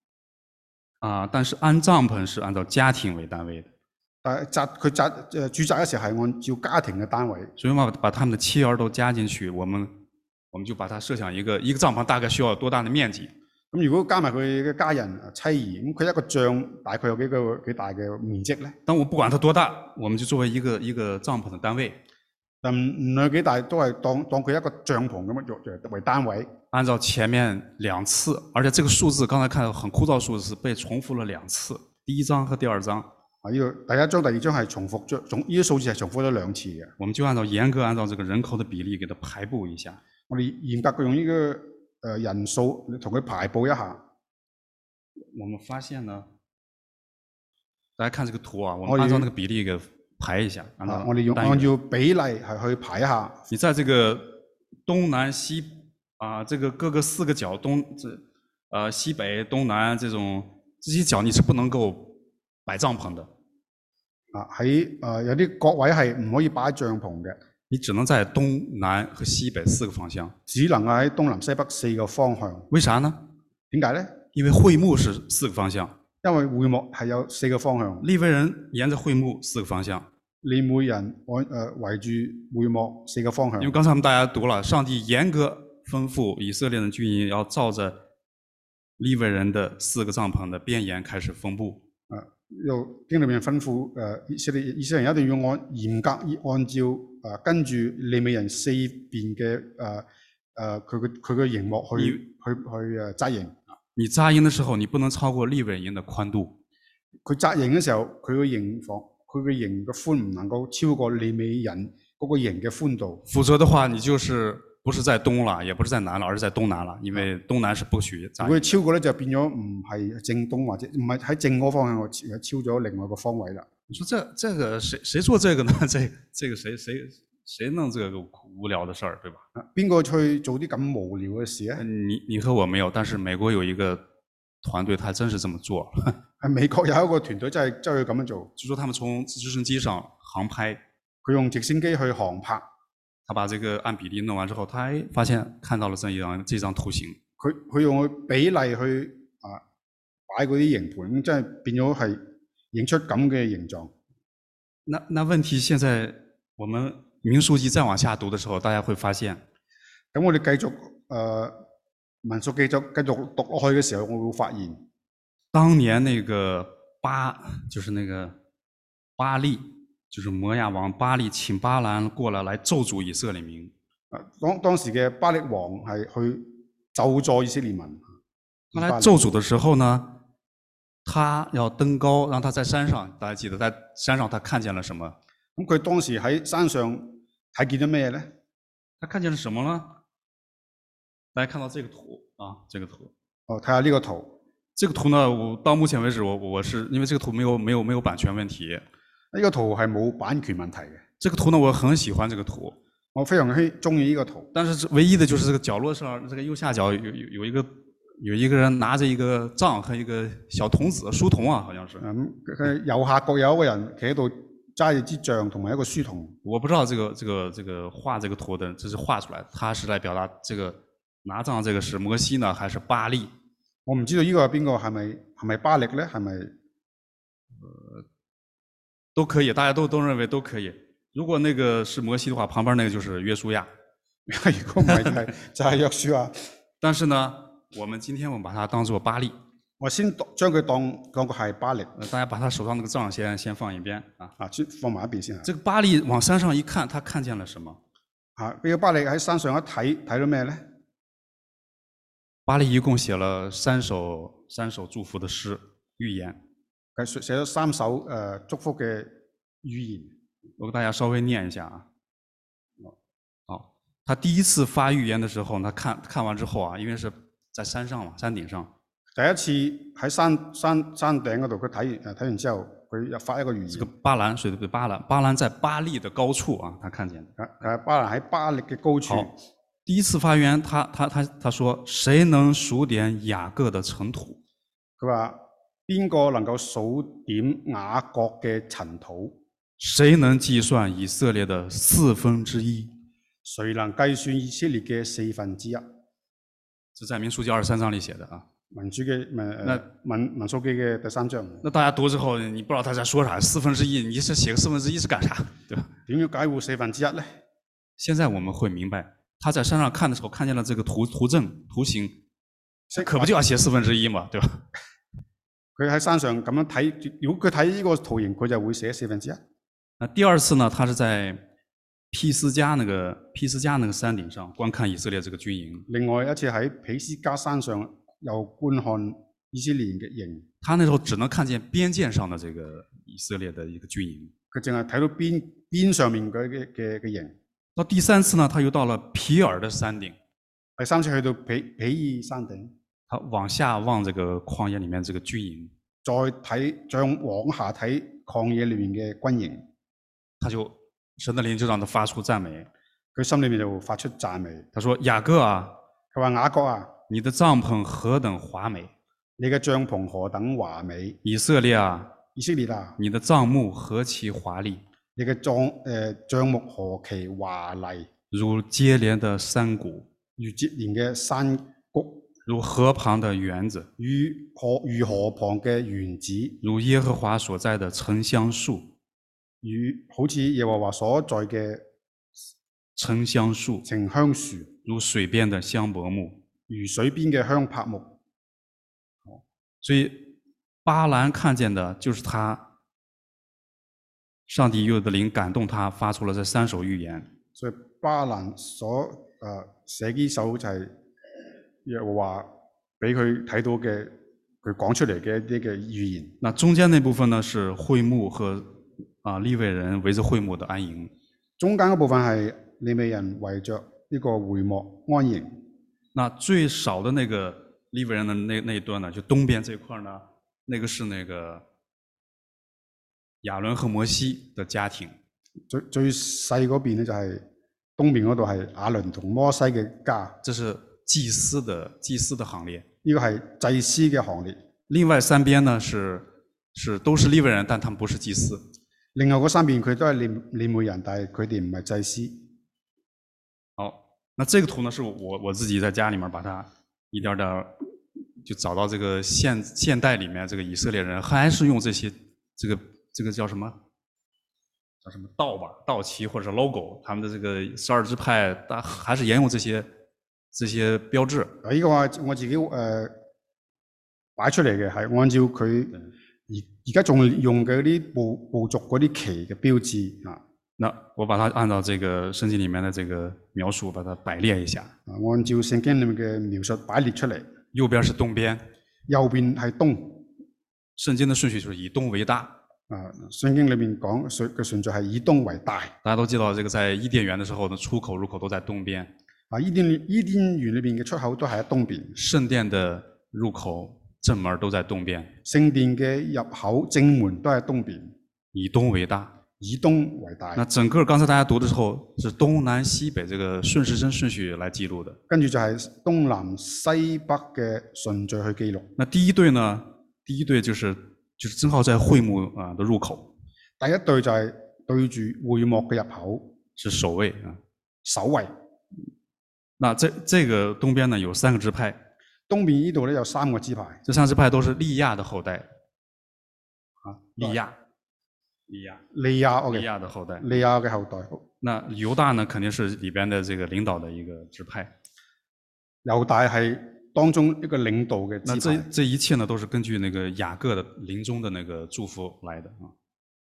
安帳篷是按照家庭為單位的。 但係駐紮嘅時候係按照家庭嘅單位。 所以我把他們的妻兒都加進去，我們就把它設想一個帳篷大概需要多大的面積。 咁如果加埋佢嘅家人妻兒，咁佢一個帳大概有幾大嘅面積咧？ 但我不管它多大，我們就作為一個帳篷的單位。 但唔論幾大，都係當佢一個帳篷咁樣為單位。 按照前面2次，而且這個數字剛才看到很枯燥數字，被重複了2次，第1章和第2章。 呢個第1章、第2章係重複咗，呢啲數字係重複咗2次嘅。 我們就嚴格按照這個人口的比例給它排布一下。 我哋嚴格用呢個人數同佢排布一下。 我們發現呢，大家看這個圖啊，我們按照那個比例給排一下。 我哋按照比例係去排一下。 你在這個東南西這個各個4個角西北東南這些角你是不能夠擺帳篷的。 有啲角位係唔可以擺帳篷嘅。 你只能在東南和西北4個方向。 只能喺東南西北4個方向。 為啥呢？ 點解呢？ 因為會幕是4個方向。 因為會幕係有4個方向。 利未人沿着會幕4個方向。 利未人圍住會幕4個方向。 因為剛才我們大家讀了，上帝嚴格吩咐以色列的軍營要照着利未人的4個帳篷的邊沿開始封布。 又經裏面吩咐以色列人一定要嚴格按照跟住利未人4邊嘅佢嘅營幕去紮營。 你紮營的時候，你不能超過利未營的寬度。 佢紮營嘅時候，佢嘅營嘅寬唔能夠超過利未人嗰個營嘅寬度。 否則的話，你就是不是在東了，也不是在南了，而是在東南了，因為東南是不許紮營。 如果超過咧，就變咗唔係正東或者唔係喺正嗰方向，我超咗另外一個方位啦。 你說這個誰做這個呢？這個誰弄這個無聊的事兒，對吧？ 邊個去做啲咁無聊嘅事咧？ 你和我沒有，但是美國有一個團隊，他真是這麼做。 喺美國有一個團隊真係咁樣做， 就說他們從直升機上航拍， 佢用直升機去航拍， 他把這個按比例弄完之後，他發現看到了這張圖形。 佢用比例去擺嗰啲營盤，真係變咗係影出咁嘅形狀。 那問題現在我們民數記再往下讀的時候，大家會發現， 咁我哋繼續民數記繼續讀落去嘅時候，我會發現， 當年那個就是那個巴力，就是摩亞王巴力請巴蘭過來咒詛以色列民。 當時嘅巴力王係去咒詛以色列民。 他來咒詛的時候呢，他要登高，讓他在山上，大家記得在山上他看見了什麼？ 咁佢當時喺山上睇見咗咩咧？ 他看見了什麼呢？大家看到這個圖啊，這個圖。 睇下呢個圖。 這個圖呢，我到目前為止，我是因為這個圖沒有版權問題。 呢個圖係冇版權問題嘅。 這個圖呢，我很喜歡這個圖， 我非常中意呢個圖。 但是唯一的就是這個角落上，這個右下角有一個人拿着一個杖和一個小童子書童啊，好像是。 佢右下角有一個人企喺度揸住支杖同埋一個書童。 我不知道這個畫這個圖的，這是畫出來，他是來表達這個拿杖這個是摩西呢，還是巴力？ 我唔知道呢個係邊個，係咪巴力咧？係咪？ 都可以，大家都認為都可以。如果那個是摩西的話，旁邊那個就是約書亞。 如果唔係就係約書亞。 但是呢，今天我們把它當作巴力。我先將佢當個係巴力。 大家把他手上那個杖先放一邊啊。 先放埋一邊先啊。 這個巴力往山上一看，他看見了什麼？ 俾個巴力喺山上一睇，睇到咩咧？ 巴力一共寫了三首祝福的詩預言。 佢寫咗3首祝福嘅預言。 我給大家稍微念一下啊。好，他第一次發預言的時候，他看完之後啊，因為是在山上嘛，山頂上。 第一次喺山頂嗰度，佢睇完之後，佢又發一個預言。 這個巴蘭，對不對？巴蘭在巴力的高處啊，他看見。 巴蘭喺巴力嘅高處。 好，第一次發預言，他說：誰能數點雅各的塵土？ 佢話邊個能夠數點雅各嘅塵土？ 誰能計算以色列的1/4？ 誰能計算以色列嘅1/4？ 這在民數記23章裏寫的啊。 民數記嘅第3章。 那大家讀之後，你不知道他在說啥？1/4，你是寫個1/4是幹啥？對吧？ 點樣解釋1/4呢？ 現在我們會明白，他在山上看的時候，看見了這個圖形，可不就要寫1/4嘛，對吧？ 佢喺山上咁樣睇，如果佢睇呢個圖形，佢就會寫1/4。 那第二次呢，他是在毗斯迦那個山頂上觀看以色列這個軍營。 另外一次喺毗斯迦山上又觀看以色列嘅營。 他那時候只能看見邊界上的這個以色列的一個軍營。 佢淨係睇到邊上面嘅營。 到第三次呢，他又到了皮爾的山頂。 第三次去到皮爾山頂。 他往下望這個曠野裏面這個軍營。 再往下睇曠野裏面嘅軍營。 神的靈就讓他發出讚美， 佢心裏面就發出讚美。 他說：雅各啊， 佢話雅各啊， 你的帳篷何等華美！ 你嘅帳篷何等華美！ 以色列啊， 你的帳幕何其華麗！ 你嘅帳幕何其華麗！ 如接連的山谷， 如接連嘅山谷， 如河旁的園子， 如河旁嘅園子， 如耶和華所在的沉香樹。 好似耶和華所在嘅沉香樹， 如水邊的香柏木， 如水邊嘅香柏木。 所以巴蘭看見的就是他，上帝有的靈感動他，發出了這3首預言。 所以巴蘭所寫呢首就係耶和華俾佢睇到嘅，佢講出嚟嘅一啲嘅預言。 那中間那部分呢，是會幕和利未人圍着會幕的安營。 中間嗰部分係利未人圍着呢個會幕安營。 那最少的那個利未人的那一端呢，就東邊這塊呢，那個是那個亞倫和摩西的家庭。 最細嗰邊呢，就係東邊嗰度係亞倫同摩西嘅家。 這是祭司的行列。 呢個係祭司嘅行列。 另外3邊呢都是利未人，但他們不是祭司。 另外嗰3邊佢都係利未人，但係佢哋唔係祭司。 好，那這個圖呢，是我自己在家裏面把它一點點就找到這個現代裏面這個以色列人還是用這些這個叫什麼道旗或者是 logo， 他們的這個12支派還是沿用這些標誌。 呢個話我自己擺出嚟嘅係按照佢。而家仲用嘅啲部族嗰啲旗嘅標誌啊， 那我把它按照這個聖經裡面的這個描述，把它擺列一下。 按照聖經裡面嘅描述擺列出嚟。 右邊是東邊， 右邊係東。 聖經的順序就是以東為大。 聖經裡面講嘅順序係以東為大。 大家都知道，這個在伊甸園的時候呢，出口入口都在東邊。 伊甸園裏邊嘅出口都係喺東邊。 聖殿的入口正門都在東邊， 聖殿嘅入口正門都係東邊。 以东为大。 以東為大。 那整個剛才大家讀的時候是東南西北這個順時針順序來記錄的。 跟住就係東南西北嘅順序去記錄。 那第一隊呢？第一隊就是正好在會幕啊的入口。 第一隊就係對住會幕嘅入口， 是守衛啊， 守衛。 那這個東邊呢有3個支派。 東邊呢度咧有3個支派。 這3個支派都是利亞的後代。啊，利亞。利亞的後代。 利亞嘅後代。 那猶大呢，肯定是裏邊的這個領導的一個支派。 猶大係當中一個領導嘅支派。 那這一切呢，都是根據那個雅各的臨終的那個祝福來的啊。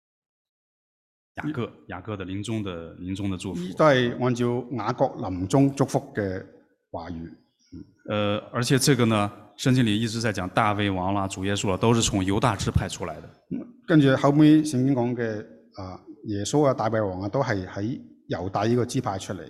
雅各的臨終的祝福。 都係按照雅各臨終祝福嘅話語。 而且這個呢，聖經裏一直在講大衛王啦、主耶穌啦，都是從猶大支派出來的。 跟住後尾聖經講嘅耶穌啊、大衛王啊，都係喺猶大呢個支派出嚟。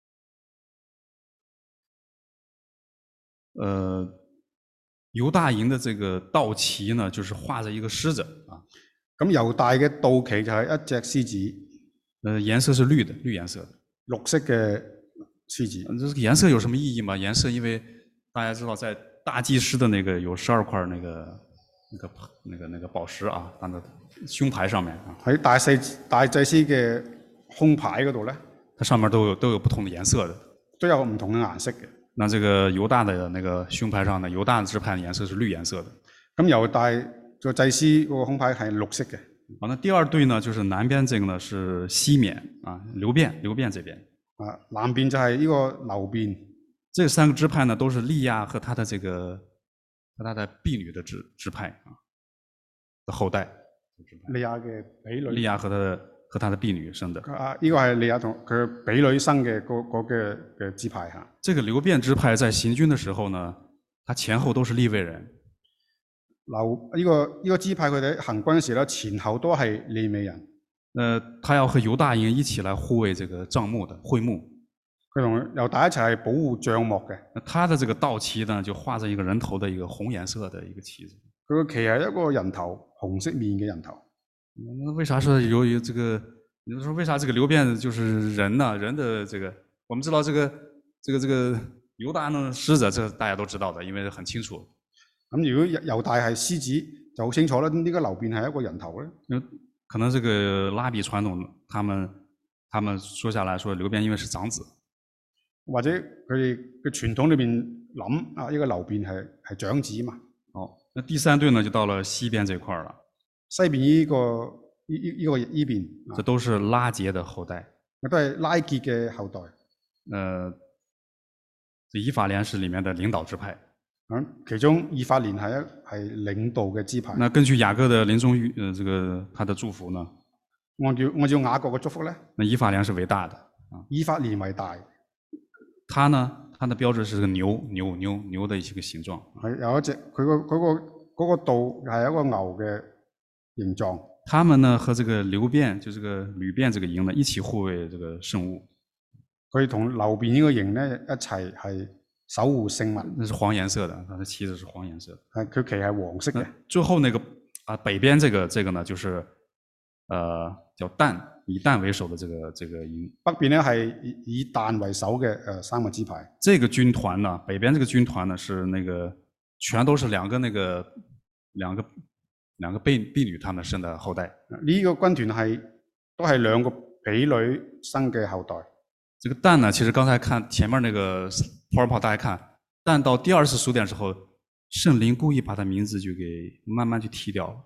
猶大營的這個道旗呢，就是畫着一個獅子啊。 咁猶大嘅道旗就係一隻獅子。 顏色是綠的，綠顏色的。綠色嘅獅子。 這個顏色有什麼意義嗎？顏色因為大家知道，在大祭司的那個有12塊那個寶石啊，放在胸牌上面啊。 喺大祭司嘅胸牌嗰度咧， 它上面都有不同的顏色的， 都有唔同嘅顏色嘅。 那這個猶大的那個胸牌上呢，猶大的支派的顏色是綠顏色的。 咁猶大個祭司嗰個胸牌係綠色嘅。 好，那第二隊呢，就是南邊這個呢是西緬啊，流便這邊。 啊，南邊就係呢個流便。 這3個支派呢，都是利亞和他的婢女的支派啊的後代。 利亞嘅婢女。 利亞和他的婢女生的。 啊，呢個係利亞同佢婢女生嘅嘅支派嚇。 這個流便支派在行軍的時候呢，他前後都是利未人。 呢個支派佢哋行軍時咧，前後都係利未人。 他要和猶大營一起來護衛這個帳幕的會幕。 佢同猶大一齊係保護帳幕嘅。 他的這個道旗呢，就畫着一個人頭的一個紅顏色的一個旗子。 佢個旗係一個人頭，紅色面嘅人頭。 那為啥說有這個？你就說為啥這個流便就是人呢？人的這個，我們知道這個猶大呢獅子，這大家都知道的，因為很清楚。 咁如果猶大係獅子，就好清楚啦。呢個流便係一個人頭咧。 可能這個拉比傳統，他們說下來說流便因為是長子。 或者佢哋嘅傳統裏邊諗啊，呢個流便係長子嘛。 哦，那第3隊呢就到了西邊這塊了。 西邊呢邊， 這都是拉結的後代。 都係拉結嘅後代。 這以法蓮是裡面的領導支派。 其中以法蓮係領導嘅支派。 那根據雅各的臨終這個他的祝福呢？ 按照雅各嘅祝福咧？ 那以法蓮是為大的。 以法蓮為大。 它呢？它的標誌是個牛的一個形狀。 係有一隻，佢嗰個道係一個牛嘅形狀。 他們呢和這個流便，就這個旅便這個營呢，一起護衛這個聖物。 佢同流便呢個營呢一齊係守護聖物。 那是黃顏色的，它的旗子是黃顏色的。 係佢旗係黃色嘅。 最後那個北邊這個呢，就是叫但。以但為首的這個營， 北邊呢係以但為首嘅3個支派。 這個軍團呢，北邊這個軍團呢是那個全都是兩個婢女他們生的後代。 呢個軍團都係2個婢女生嘅後代。 這個但呢，其實剛才看前面那個 PowerPoint， 大家看，但到第2次數點的時候，聖靈故意把他名字就給慢慢去剔掉了。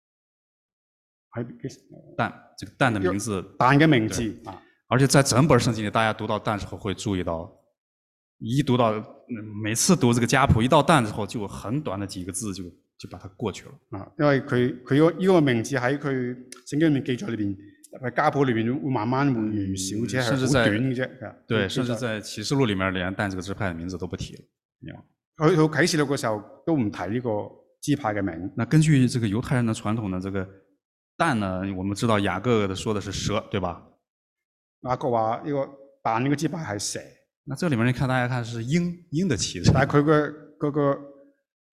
但這個但的名字， 但嘅名字啊， 而且在整本聖經裏，大家讀到但時候會注意到，一讀到每次讀這個家譜，一到但之後就很短的幾個字就把它過去了。啊， 因為佢呢個名字喺佢聖經裏面記載裏邊，喺家譜裏邊會慢慢會越少，且係好短嘅啫。 對，甚至在啟示錄裏面連但這個支派的名字都不提了。 去到啟示錄嘅時候都唔提呢個支派嘅名。 那根據這個猶太人的傳統呢，這個但呢，我們知道雅各說的是蛇，對吧？ 雅各話呢個但呢個支派係蛇。 那這裏面你看，大家看是鷹的旗子。 但係佢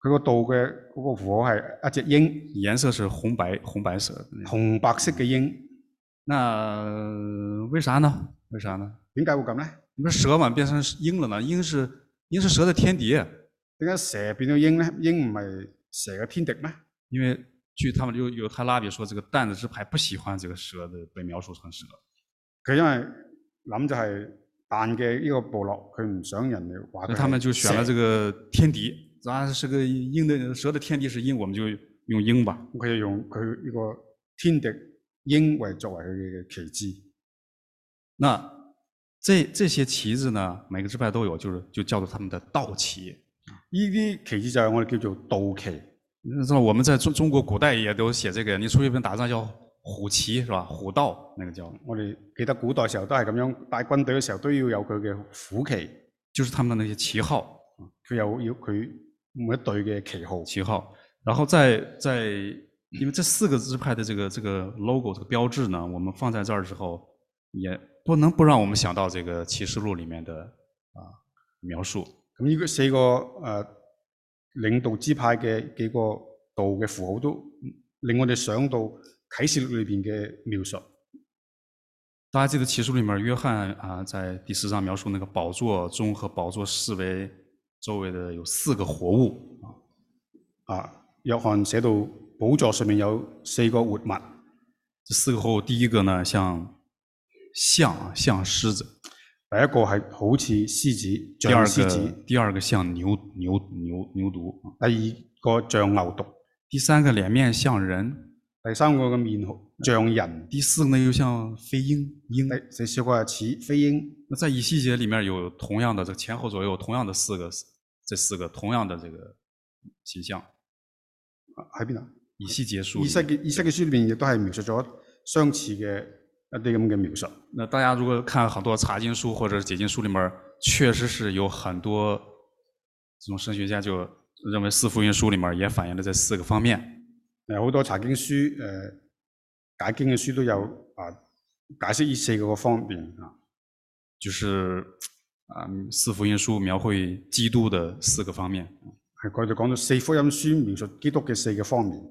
佢個道嘅嗰個符號係一隻鷹， 顏色是紅白色。 紅白色嘅鷹。 那為啥呢？為啥呢？ 點解會咁咧？ 你說蛇嘛變成鷹了呢？鷹是蛇的天敵。 點解蛇變咗鷹咧？鷹唔係蛇嘅天敵咩？ 因為據他們有哈拉比說，這個擔子支派不喜歡這個蛇的被描述成蛇。 佢因為諗就係但嘅呢個部落，佢唔想人哋話佢係蛇。 他們就選了這個天敵，是個鷹的蛇的天敵是鷹，我們就用鷹吧。 佢就用佢呢個天敵鷹為作為佢嘅旗幟。 那這些旗幟呢，每個支派都有，就叫做他們的道旗。 呢啲旗幟就係我哋叫做道旗。 我們在中國古代也都寫這個，你出去邊打仗叫虎旗是吧？虎道那個叫。 我哋記得古代時候都係咁樣，帶軍隊嘅時候都要有佢嘅虎旗， 就是他們的那些旗號。 佢有佢每一隊嘅旗號。 旗號，然後因為這四個支派的這個 logo 這個標誌呢，我們放在這兒之後，也不能不讓我們想到這個啟示錄裡面的描述。 咁呢個四個領導支派嘅幾個道嘅符號都令我哋想到啟示錄裏邊嘅描述。 大家記得啟示錄裡面約翰在第10章描述那個寶座中和寶座四圍周圍的有4個活物。 約翰寫到寶座上面有4個活物。 這4個活物，第一個呢像獅子。 第一個係好似獅子，像獅子。 第二個像牛犢。 第二個像牛犢。 第三個臉面像人。 第三個嘅面像人。 第四個呢又像飛鷹。 第四個係似飛鷹。 那在以西結裡面有同樣的，這前後左右同樣的這四個同樣的這個形象。 喺邊啊？ 以西結書。 以西結書裏邊亦都係描述咗相似嘅一啲咁嘅描述。 那大家如果看很多查經書或者解經書裡面，確實是有很多這種神學家就認為四福音書裡面也反映了這4個方面。 好多查經書解經嘅書都有解釋呢4個方面。 就是四福音書描繪基督的4個方面。 係佢哋講到4福音書描述基督嘅4個方面。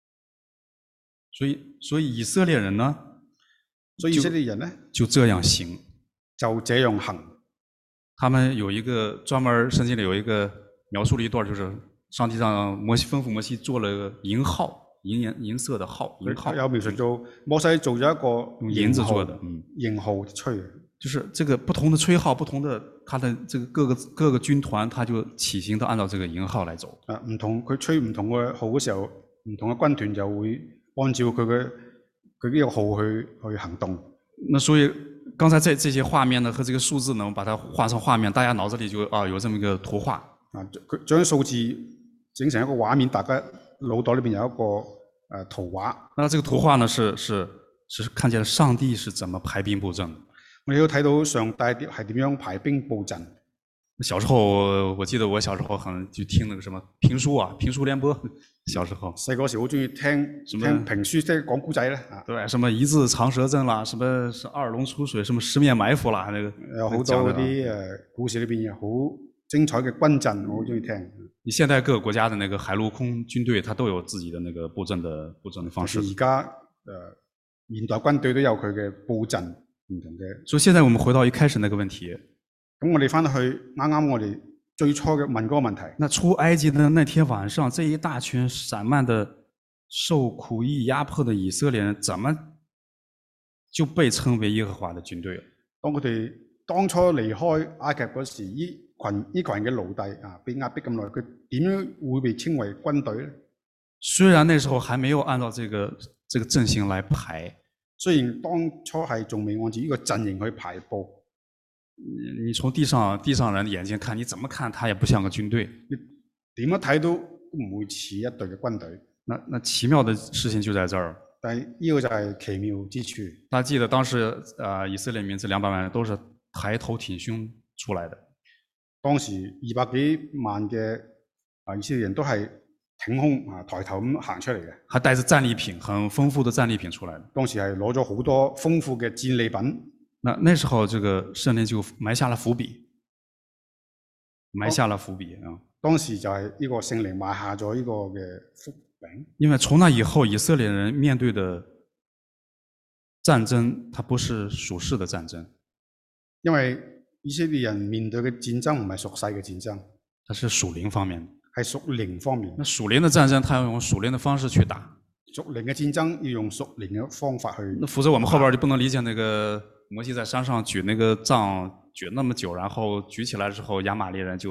所以以色列人呢？ 所以以色列人呢就這樣行。 就這樣行。 他們有一個專門聖經裡有一個描述了一段，就是上帝讓摩西吩咐摩西做了個銀號，銀色的號。銀號有描述到摩西做咗一個用銀子做的， 銀號吹。 就是這個不同的吹號，不同的他的這個各個軍團，他就起行都按照這個銀號來走。 唔同佢吹唔同嘅號嘅時候，唔同嘅軍團就會按照佢呢個號去行動。 那所以剛才這些畫面呢和這個數字呢，我把它畫成畫面，大家腦子裡就有這麼一個圖畫。 佢將數字整成一個畫面，大家腦袋裏邊有一個圖畫。 那這個圖畫呢是看見上帝是怎麼排兵布陣。 我哋都睇到上帝係點樣排兵布陣。 小時候，我記得我小時候可能就聽那個什麼評書評書聯播。小時候細個時好中意聽評書，即係講古仔咧。對，什麼一字長蛇陣啦，什麼是二龍出水，什麼十面埋伏啦，那個有好多嗰啲故事裏邊有好精彩嘅軍陣，我好中意聽。 你現在各個國家的那個海陸空軍隊，它都有自己的那個布陣的方式。 而家現代軍隊都有佢嘅布陣唔同嘅。 所以現在我們回到一開始那個問題。 咁我哋翻去啱我哋最初嘅問嗰個問題。 那出埃及的那天晚上，這一大群散漫的受苦役壓迫的以色列人，怎麼就被稱為耶和華的軍隊了？ 當佢哋當初離開埃及嗰時，呢群嘅奴隸被壓迫咁耐，佢點樣會被稱為軍隊咧？ 雖然那時候還沒有按照這個陣型來排， 雖然當初係仲未按照呢個陣型去排布。 你從地上人的眼睛看，你怎麼看，他也不像個軍隊。 你點樣睇都唔會似一隊嘅軍隊。 那奇妙的事情就在這兒。 但係呢個就係奇妙之處。 大家記得當時以色列民這200萬人都是抬頭挺胸出來的。 當時200幾萬嘅以色列人都係挺胸抬頭咁行出嚟嘅。 還帶着戰利品，很豐富的戰利品出來的。 當時係攞咗好多豐富嘅戰利品。 那時候這個聖靈就埋下了伏筆， 當時就係呢個聖靈埋下咗呢個嘅福餅。 因為從那以後，以色列人面對的戰爭，它不是屬世的戰爭。 因為以色列人面對嘅戰爭唔係屬世嘅戰爭， 它是屬靈方面的。 係屬靈方面。 那屬靈的戰爭，它要用屬靈的方式去打。 屬靈嘅戰爭要用屬靈嘅方法去。 那否則我們後邊就不能理解那個摩西在山上舉那個杖舉那麼久，然後舉起來之後，亞瑪力人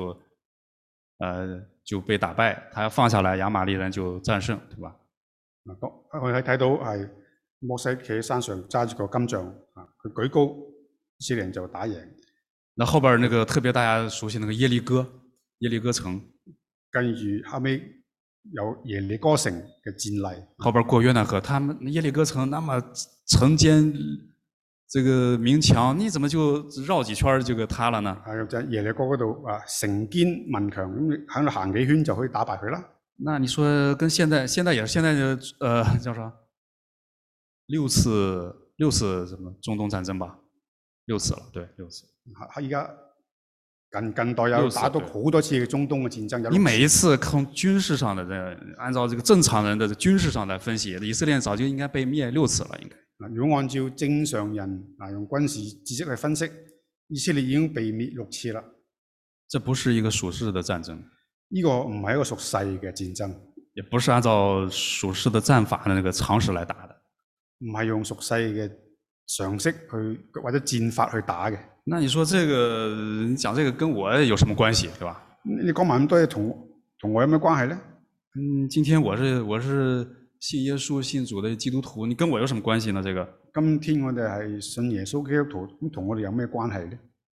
就被打敗，他要放下來，亞瑪力人就戰勝，對吧？ 我哋睇到係摩西企喺山上揸住個金杖，佢舉高，以色列人就打贏。 那後邊那個特別大家熟悉那個耶利哥城， 跟住後尾有耶利哥城嘅戰例。 後邊過約旦河，他們耶利哥城那麼城堅這個明牆，你怎麼就繞幾圈就給塌了呢？ 係就耶利哥嗰度城堅民強，咁你喺度行幾圈就可以打敗佢啦。 那你說跟現在也是現在的叫啥6次什麼中東戰爭吧，6次了，對，6次。 而家近代有打到好多次嘅中東嘅戰爭。 你每一次從軍事上的，按照這個正常人的軍事上來分析，以色列早就應該被滅6次了，應該。 如果按照正常人用軍事知識去分析，以色列已經被滅6次啦。 這不是一個屬世的戰爭。 呢個唔係一個屬世嘅戰爭。 也不是按照屬世的戰法的那個常識來打的。 唔係用屬世嘅常識去或者戰法去打嘅。 那你說這個，你講這個跟我有什麼關係，對吧？ 你講埋咁多嘢，同我有咩關係呢？ 今天我是信耶穌信主的基督徒，你跟我有什麼關係呢？這個今天我哋係信耶穌基督徒，咁同我哋有咩關係呢？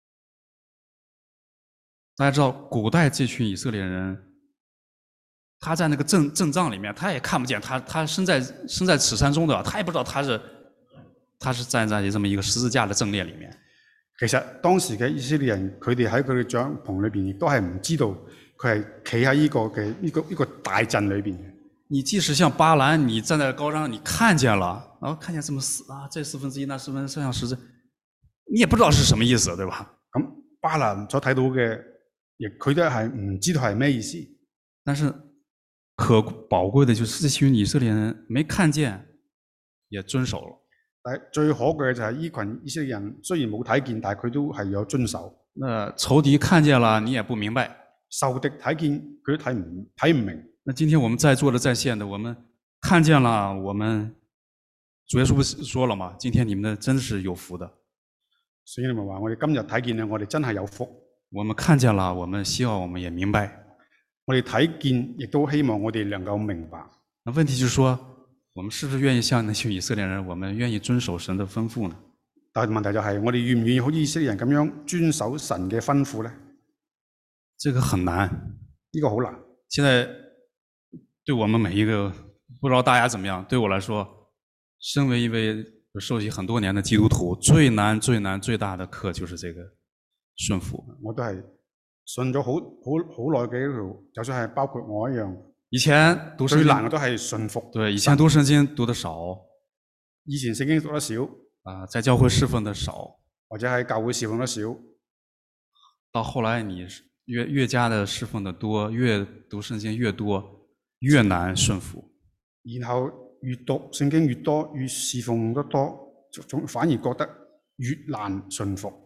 大家知道，古代這群以色列人，他在那個陣仗裏面，他也看不見，他身在此山中的，他也不知道他是站在這麼一個十字架的陣列裏面。 其實當時嘅以色列人，佢哋喺佢哋帳篷裏邊，亦都係唔知道佢係企喺呢個大陣裏邊嘅。 你即使像巴蘭，你站在高山，你看見了，然後看見這麼這1/4，那1/4像十字，你也不知道是什麼意思，對吧？ 咁巴蘭所睇到嘅，亦佢都係唔知道係咩意思。 但是可寶貴的就是這群以色列人沒看見，也遵守了。 但係最可貴嘅就係呢群以色列人雖然冇睇見，但係佢都係有遵守。 那仇敵看見了，你也不明白。 仇敵睇見佢都睇唔明。 那今天我們在座的在線的，我們看見了，我們主耶穌不是說了嗎？今天你們的真是有福的。 所以你們話我哋今日睇見了，我哋真係有福。 我們看見了，我們希望我們也明白。 我哋睇見，亦都希望我哋能夠明白。 那問題就是說，我們是不是願意像那群以色列人，我們願意遵守神的吩咐呢？ 但係問題就係，我哋願唔願意好似以色列人咁樣遵守神嘅吩咐呢？這個很難，呢個好難。 現在對我們每一個，不知道大家怎麼樣，對我來說，身為一位受洗很多年的基督徒，最難最大的課就是這個順服。 我都係信咗好耐嘅一條，就算係包括我一樣。 以前讀聖經最難嘅都係順服。 對，以前讀聖經讀得少， 以前聖經讀得少， 在教會侍奉得少， 或者喺教會侍奉得少。 到後來你越加的侍奉得多，越讀聖經越多，越難順服。 然後越讀聖經越多，越侍奉得多，反而覺得越難順服。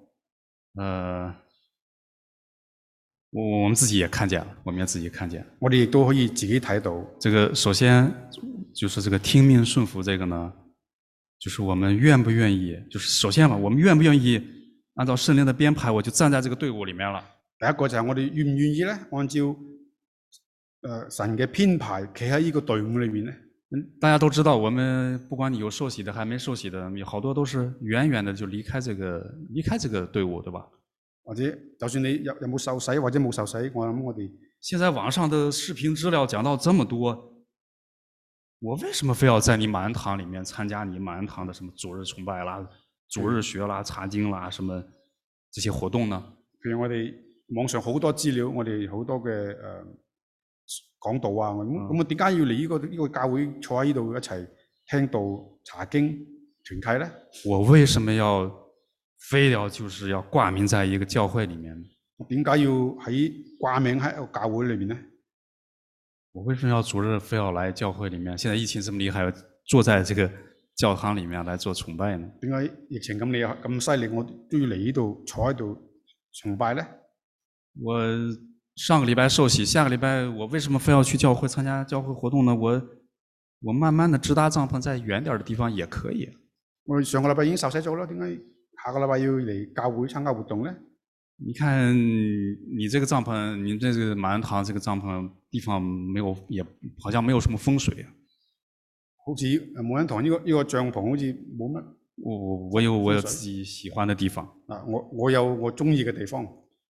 我們自己也看見了，我們哋亦都可以自己睇到。 這個首先就是這個聽命順服，這個呢，就是我們願不願意，就是首先嘛，我們願不願意按照聖靈的編排，我就站在這個隊伍裡面了。 第一個就係我哋願唔願意咧，按照神嘅編排，企喺呢個隊伍裏面咧。 大家都知道，我們不管你有受洗的，還沒受洗的，好多都是遠遠的就離開這個隊伍，對吧？ 或者就算你有冇受洗或者冇受洗，我諗我哋現在網上的視頻資料講到這麼多，我為什麼非要在你滿人堂裡面參加你滿人堂的什麼主日崇拜啦、主日學啦、查經啦什麼這些活動呢？ 譬如我哋網上好多資料，我哋好多嘅講道啊，咁我點解要嚟呢個教會坐喺呢度一齊聽道查經團契咧？ 我為什麼要非要就是要掛名在一個教會裡面？ 我點解要掛名喺一個教會裏面呢？ 我為什麼要主日非要來教會裡面？現在疫情這麼厲害，坐在這個教堂裡面來做崇拜呢？ 點解疫情咁犀利，我都要嚟呢度坐喺度崇拜呢？ 我上個禮拜受洗，下個禮拜我為什麼非要去教會參加教會活動呢？我慢慢的支搭帳篷在遠點的地方也可以。 我上個禮拜已經受洗咗啦，點解下個禮拜要嚟教會參加活動呢？ 你看你這個帳篷，你這個馬恩堂這個帳篷地方沒有，也好像沒有什麼風水啊。 好似馬恩堂呢個帳篷好似冇乜。 我有自己喜歡的地方。 啊，我有我中意嘅地方。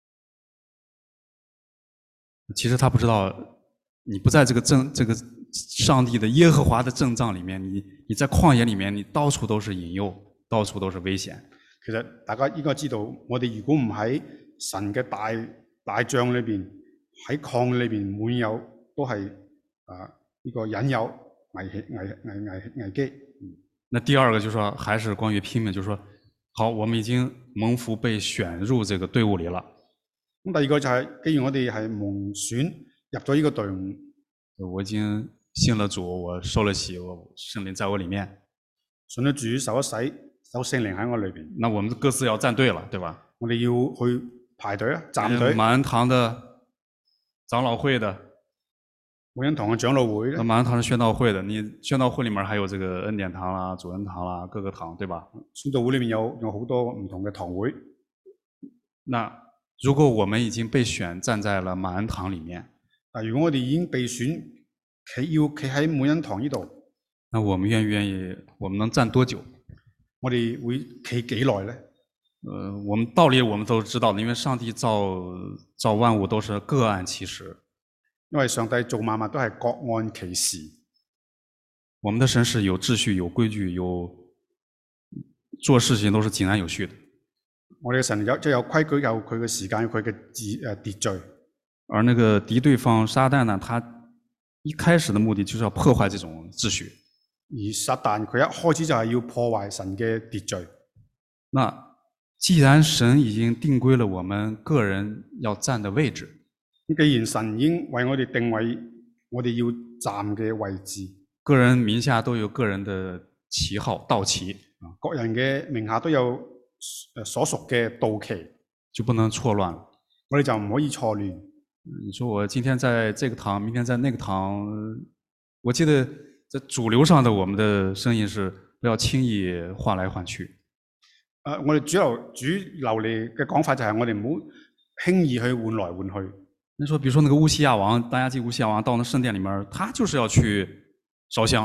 其實他不知道，你不在這個上帝的耶和華的正帳裡面，你在曠野裡面，你到處都是引誘，到處都是危險。 其實大家應該知道，我哋如果唔喺神嘅大帳裏邊，喺曠裏邊滿有都係呢個引誘危機。 那第二個就是說，還是關於拼命，就是說，好，我們已經蒙福被選入這個隊伍裡了。 咁第二個就係，既然我哋係蒙選入咗呢個隊伍， 我已經信了主，我受了洗，聖靈在我裡面， 信咗主，受咗洗，有聖靈喺我裏邊。 那我們各自要站隊了，對吧？ 我哋要去排隊啊，站隊。 馬恩堂的長老會的， 馬恩堂嘅長老會咧， 馬恩堂是宣道會的，你宣道會裡面還有這個恩典堂啦、主恩堂啦，各個堂，對吧？ 宣道會裡面有好多唔同嘅堂會。 那如果我們已經被選站在了馬恩堂裡面， 如果我哋已經被選要企喺馬恩堂呢度， 那我們願意，我們能站多久？ 我哋會企幾耐呢？ 我們道理我們都知道，因為上帝造萬物都是各按其時。 因為上帝造萬物都係各按其時。 我們的神是有秩序、有規矩、做事情都是井然有序的。 我哋嘅神有規矩，有佢嘅時間，有佢嘅秩序。 而那個敵對方撒旦呢，他一開始的目的就是要破壞這種秩序。 而撒旦佢一開始就係要破壞神嘅秩序。 那既然神已經定規了我們個人要站的位置， 既然神已經為我哋定位我哋要站嘅位置， 個人名下都有個人的旗號道旗， 各人嘅名下都有所屬嘅道旗， 就不能錯亂。 我哋就唔可以錯亂。 你說我今天在這個堂，明天在那個堂，我記得在主流上的我們的聲音是不要輕易換來換去。 我哋主流嚟嘅講法就係我哋唔好輕易去換來換去。 你說，比如說那個烏西亞王，大家記烏西亞王到那聖殿裡面，他就是要去燒香。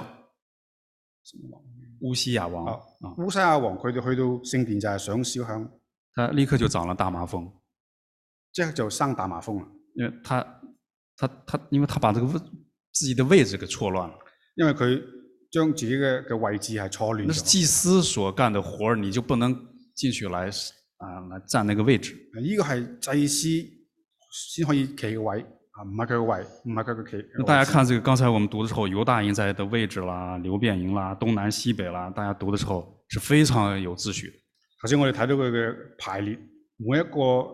烏西亞王烏西亞王佢哋去到聖殿就係想燒香， 他立刻就長了大麻風， 即刻就生大麻風啦。 因為他把這個自己的位置給錯亂了。 因為佢將自己嘅位置係錯亂咗。 那是祭司所幹的活，你就不能進去來站那個位置。 呢個係祭司先可以企嘅位，唔係佢嘅位，唔係佢嘅企。 那大家看這個，剛才我們讀的時候，猶大營在的位置啦，流便營啦，東南西北啦，大家讀的時候是非常有秩序的。 頭先我哋睇到佢嘅排列，每一個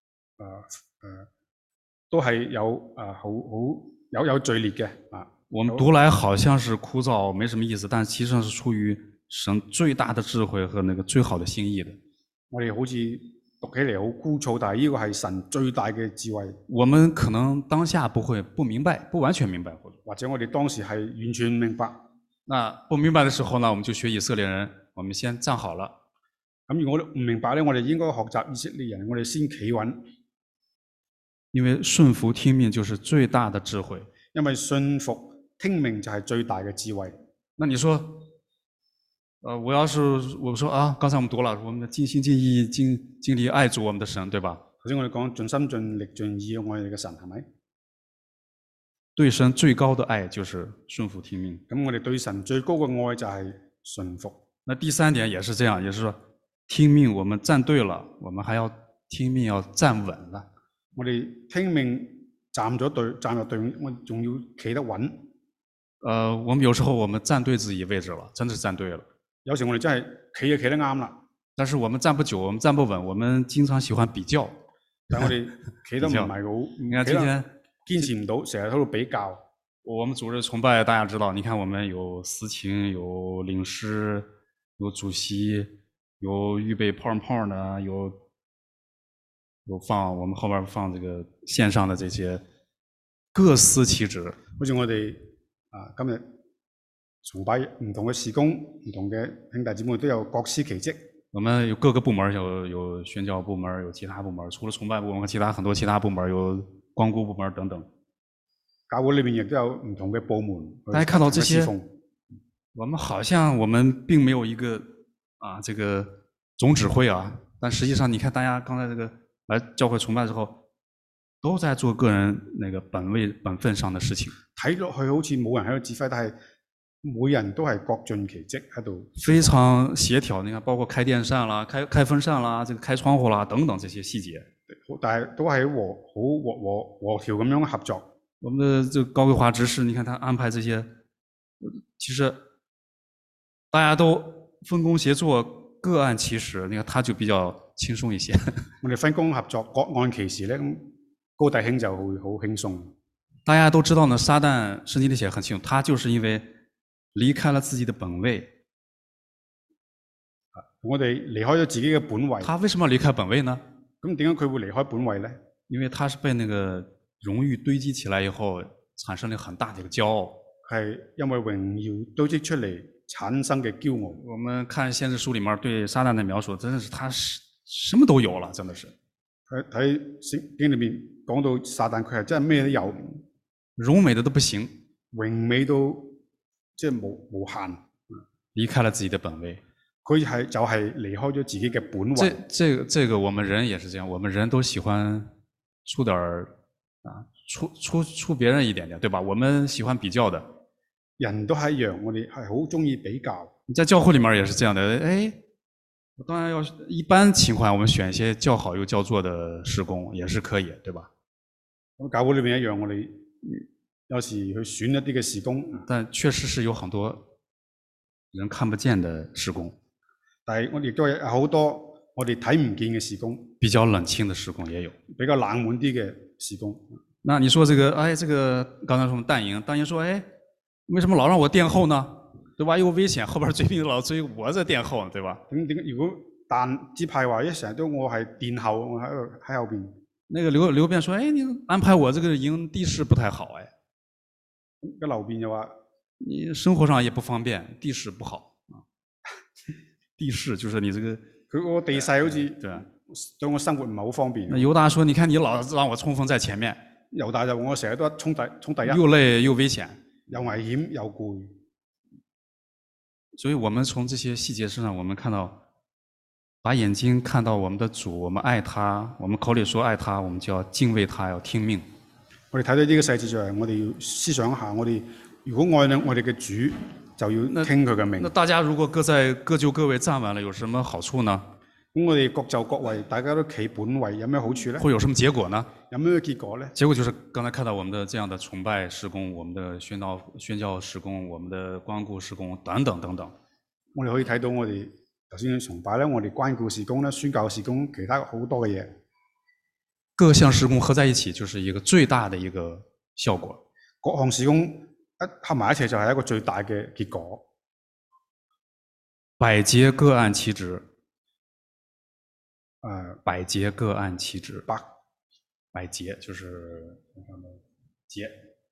都係有序列嘅。 我們讀來好像是枯燥，沒什麼意思，但其實上是出於神最大的智慧和那個最好的心意的。 我哋好似讀起嚟好枯燥，但係呢個係神最大嘅智慧。 我們可能當下不明白，不完全明白， 或者我哋當時係完全唔明白。 那不明白的時候呢，我們就學以色列人，我們先站好了。 咁如果唔明白咧，我哋應該學習以色列人，我哋先企穩。 因為順服聽命就是最大的智慧。 因為順服聽命就係最大嘅智慧。 那你說，我說啊，剛才我們讀了，我們盡心盡意盡力愛主我們的神，對吧？ 頭先我哋講盡心盡力盡意愛我哋嘅神，係咪？ 對神最高的愛就是順服聽命。 咁我哋對神最高嘅愛就係順服。 那第三點也是這樣，也是說聽命，我們站對了，我們還要聽命要站穩了。 我哋聽命站入隊伍，我哋仲要企得穩。 我們有時候我們站對自己位置了，真的是站對了。 有時我哋真係企得啱啦。 但是我們站不久，我們站不穩，我們經常喜歡比較。 但我哋企得唔係好， 你看今天堅持唔到，成日喺度比較。 我们组织崇拜，大家知道，你看我们有司琴，有领诗，有主席，有预备泡的，有放我们后边放这个线上的这些各司其職。 好似我哋今日崇拜唔同嘅事工，唔同嘅兄弟姊妹都有各司其職。 我們有各個部門，有宣教部門，有其他部門，除了崇拜部門和很多其他部門，有光顧部門等等。 教會裏面亦都有唔同嘅部門。 大家看到這些，我們好像我們並沒有一個這個總指揮啊，但實際上你看大家剛才這個來教會崇拜之後，都在做個人那個本分上的事情。 睇落去好似冇人喺度指揮，但係每人都係各盡其職喺度。 非常協調，你看包括開電扇啦、開風扇啦、這個開窗戶啦等等這些細節。 但係都係和調咁樣合作。 我們的這個高桂華執事，你看他安排這些，其實大家都分工協作，各按其時，你看他就比較輕鬆一些。 我哋分工合作，各按其時咧，高弟兄就會好輕鬆。 大家都知道呢，撒旦聖經裡寫很清楚，他就是因為離開了自己的本位。 我哋離開咗自己嘅本位。 他為什麼要離開本位呢？ 咁點解佢會離開本位呢？ 因為他是被那個榮譽堆積起來以後，產生了很大的一個驕傲。係因為榮耀堆積出嚟產生嘅驕傲。 我們看先知書裡面對撒旦的描述，真的是他什麼都有了，真的是。 喺聖經裡面講到撒旦，佢係真係咩都有， 榮美的都不行， 榮美到即係無限， 離開了自己的本位。 佢就係離開咗自己嘅本位。 這個我們人也是這樣，我們人都喜歡出點出別人一點點，對吧？我們喜歡比較的。 人都係一樣，我哋係好中意比較。 你在教會裡面也是這樣的，哎，當然要一般情況，我們選一些較好又較做的事工也是可以，對吧？ 咁教會裡面一樣，我哋有時去選一啲嘅事工， 但確實是有很多人看不見的事工。 但係我哋亦都有好多我哋睇唔見嘅事工， 比較冷清的事工也有， 比較冷門啲嘅事工。 那你說這個，哎，這個剛才說但營說，哎，為什麼老讓我殿後呢？對吧？又危險，後邊追兵老追我在殿後，對吧？ 如果但支派話一成日都我係殿後，我喺後邊。 那個劉辯說，哎，你安排我這個營地勢不太好，哎。 個劉辯就話， 你生活上也不方便，地勢不好。地勢就是你這個， 佢個地勢好似對啊， 對我生活唔係好方便。 那猶大說：你看你老讓我衝鋒在前面。 猶大就我成日都衝第一。 又累又危險， 又危險又攰。 所以我們從這些細節身上，我們看到，把眼睛看到我們的主，我們愛他，我們口裡說愛他，我們就要敬畏他，要聽命。 我哋睇到呢個細節就係我哋要思想一下，我哋如果愛我哋嘅主，就要聽佢嘅命。 那大家如果各就各位站穩了，有什麼好處呢？ 咁我哋各就各位，大家都企本位，有咩好處呢？ 會有什麼結果呢？ 有咩結果呢？ 結果就是剛才看到我們的這樣的崇拜事工，我們的宣教事工，我們的關顧事工等等等等。 我哋可以睇到我哋頭先嘅崇拜咧，我哋關顧事工咧、宣教事工，其他好多嘅嘢。 各項事工合在一起，就是一個最大的一個效果。 各項事工一合埋一齊，就係一個最大嘅結果。 百節各按其職。百節各按其職。百節就是節，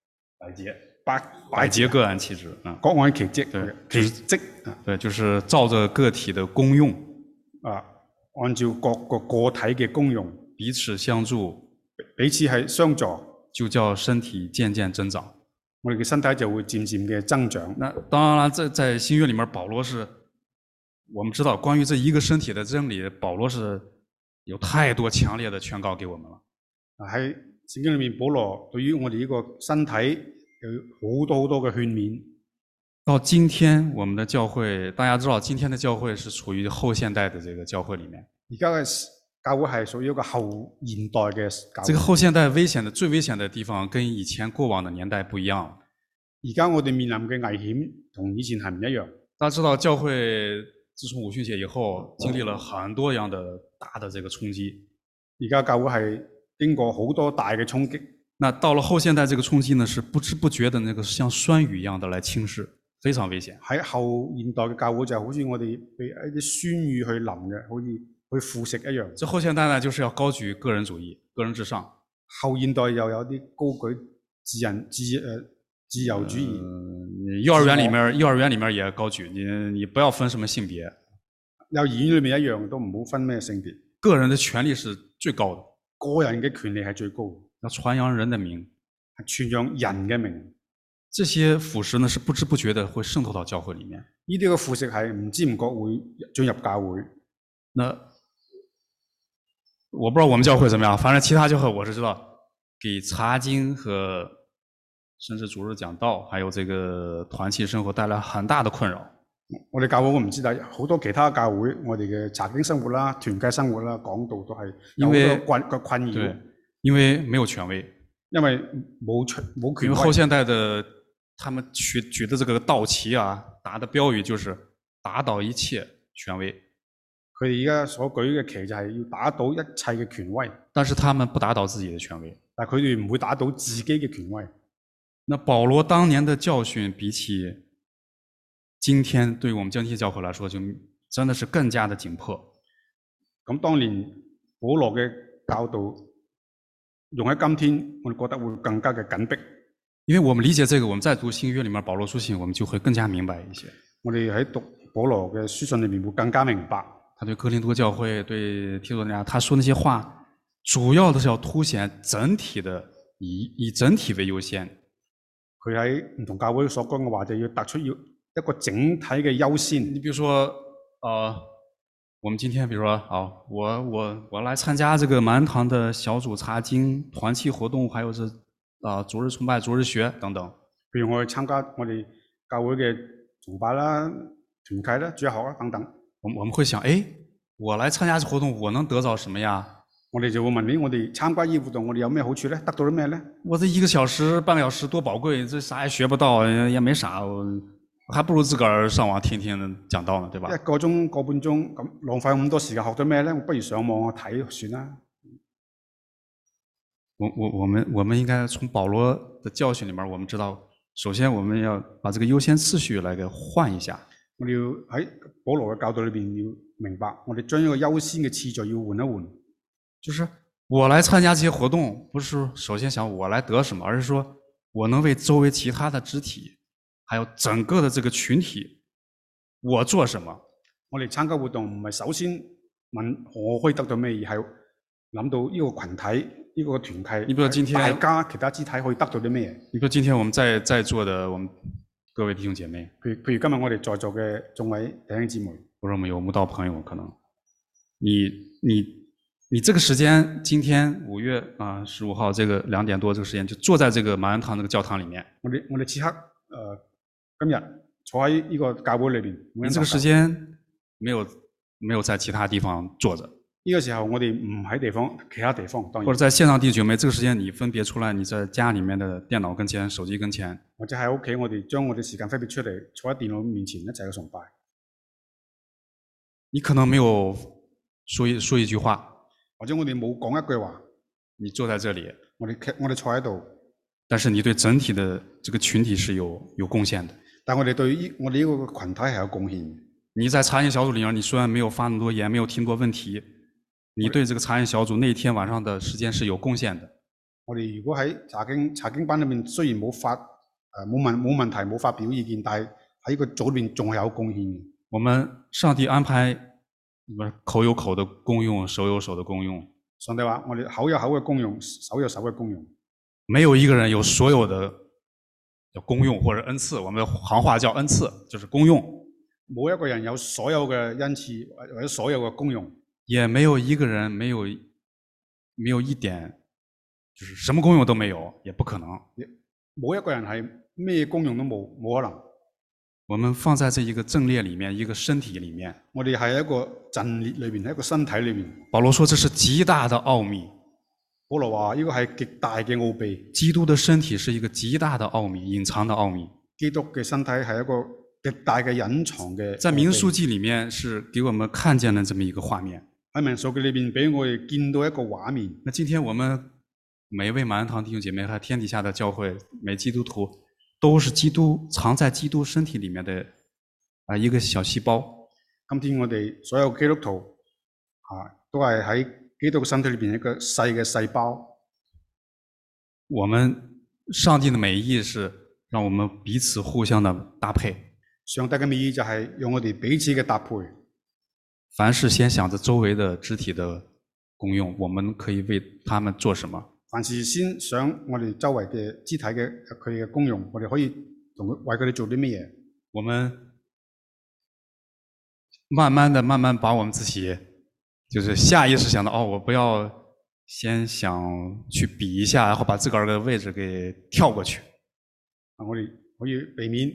百節各按其職啊， 各按其職， 對， 其職對，就是照着個體的功用啊，按照各個體嘅功用， 彼此相助， 彼此係相助， 就叫身體漸漸增長。 我哋嘅身體就會漸漸嘅增長。 那當然啦，在新約裡面，保羅是，我們知道關於這一個身體的真理，保羅是有太多強烈的勸告給我們了。 喺聖經裡面，保羅對於我哋呢個身體有好多好多嘅勸勉。 到今天，我們的教會，大家知道，今天的教會是處於後現代的這個教會裡面。 而家嘅教會係屬於一個後現代嘅教會。 這個後現代最危險的地方，跟以前過往的年代不一樣。 而家我哋面臨嘅危險同以前係唔一樣。 大家知道，教會自從五旬節以後，經歷了很多樣的大的這個衝擊。 而家教會係經過好多大嘅衝擊。 那到了後現代，這個衝擊呢，是不知不覺的那個像酸雨一樣的來侵蝕，非常危險。 喺後現代嘅教會就好似我哋被一啲酸雨去淋嘅，好似去腐蝕一樣。 這後現代呢，就是要高舉個人主義、個人至上。 後現代又有啲高舉自由主義。 幼兒園裡面也高舉，你不要分什麼性別。 幼兒園裏面一樣都唔好分咩性別。 個人的權利是最高的。 個人嘅權利係最高。 要傳揚人的名， 傳揚人嘅名。 這些腐蝕呢，是不知不覺的會滲透到教會裡面。 呢啲嘅腐蝕係唔知唔覺會進入教會。 那我不知道我們教會怎麼樣，反正其他教會我是知道，給查經和甚至主日講道，還有這個團契生活帶來很大的困擾。 我哋教會我唔知道，好多其他教會，我哋嘅查經生活啦、團契生活啦、講道都係有好多困擾。 因為沒有權威， 因為冇權威。 因為後現代的他們舉的這個道旗啊，打的標語就是打倒一切權威。 佢哋而家所舉嘅旗就係要打倒一切嘅權威。 但是他們不打倒自己的權威。 但係佢哋唔會打倒自己嘅權威。 那保羅當年的教訓比起今天對於我們江西教會來說，就真的是更加的緊迫。 咁當年保羅嘅教導用喺今天，我哋覺得會更加嘅緊迫。 因為我們理解這個，我們在讀新約裡面保羅書信，我們就會更加明白一些。 我哋喺讀保羅嘅書信裡面會更加明白。 他對哥林多教會、對提多那，他說那些話，主要都是要凸顯整體的，以整體為優先。 佢喺唔同教會所講嘅話，就要突出要一個整體嘅優先。 你比如說，我們今天，比如說，我來參加這個馬恩堂的小組查經、團契活動，還有是主日崇拜、主日學等等。 譬如我去參加我哋教會嘅崇拜啦、團契啦、主日學啦等等。 我們會想，我來參加這活動，我能得到什麼呀？ 我哋就會問你，我哋參加呢個活動，我哋有咩好處呢？得到咗咩呢？ 我這1個小時、半個小時多寶貴，這啥也學不到，也沒啥。還不如自個兒上網聽聽講道呢，對吧？1個鐘、 個半鐘咁浪費咁多時間，學咗咩呢？我不如上網睇算啦。 我們應該從保羅的教訓裡面，我們知道，首先我們要把這個優先次序來給換一下。 我哋要喺保羅嘅教導裏邊要明白，我哋將一個優先嘅次序要換一換。 就是我來參加這些活動，不是首先想我來得什麼，而是說我能為周圍其他的肢體。還有整個的這個群體，我做什麼？ 我哋參加活動唔係首先問我可以得到咩，而係諗到呢個群體、呢個團契。 你比如今天， 大家其他肢體可以得到啲咩？ 你比如今天我們在座的我們各位弟兄姐妹， 譬如今日我哋在座嘅眾位弟兄姊妹， 或者我們有慕道朋友，可能你這個時間，今天5月15號這個2點多這個時間，就坐在這個馬恩堂那個教堂裡面。 我哋此刻今日坐喺呢個教會裏邊， 你這個時間沒有在其他地方坐着。 呢個時候我哋唔喺其他地方，當然。 或者在線上弟兄姐妹，這個時間你分別出來，你在家裡面的電腦跟前、手機跟前。 或者喺屋企，我哋將我哋時間分別出嚟，坐喺電腦面前一齊去崇拜。 你可能沒有說一句話， 或者我哋冇講一句話， 你坐在這裡， 我哋坐喺度， 但是你對整體的這個群體是有貢獻的。 但我哋對於我哋呢個群體係有貢獻。 你在查經小組裡面，你雖然沒有發那麼多言，沒有提那麼多問題，你對這個查經小組那一天晚上的時間是有貢獻的。 我哋如果喺查經班裏面，雖然冇問題，冇發表意見，但係喺呢個組裏面仲係有貢獻嘅。 我們上帝安排口有口的功用，手有手的功用。 上帝話我哋口有口嘅功用，手有手嘅功用。 沒有一個人有所有的功用或者恩賜，我們行話叫恩賜，就是功用。 冇一個人有所有嘅恩賜或者所有嘅功用， 也沒有一個人沒有一點，就是什麼功用都沒有，也不可能。 冇一個人係咩功用都冇可能。 我們放在這一個陣列裡面，一個身體裡面。 我哋係一個陣列裏面，喺一個身體裏面。 保羅說這是極大的奧秘。 保羅話呢個係極大嘅奧秘。 基督的身體是一個極大的奧秘，隱藏的奧秘。 基督嘅身體係一個極大嘅隱藏嘅。 在民數記裡面是給我們看見了這麼一個畫面。 喺民數記裏邊俾我哋見到一個畫面。 那今天我們每一位馬恩堂弟兄姐妹和天底下的教會每基督徒，都是基督藏在基督身體裡面的一個小細胞。 今天我哋所有基督徒都係喺基督身體裏邊一個細嘅細胞。 我們上帝的美意是讓我們彼此互相的搭配。 上帝嘅美意就係讓我哋彼此嘅搭配。 凡事先想着周圍的肢體的功用，我們可以為他們做什麼？ 凡事先想我哋周圍嘅肢體嘅佢哋嘅功用，我哋可以為佢哋做啲乜嘢？ 我們慢慢把我們自己，就是下意識想到哦，我不要先想去比一下，然後把自個兒嘅位置給跳過去。 我哋可以避免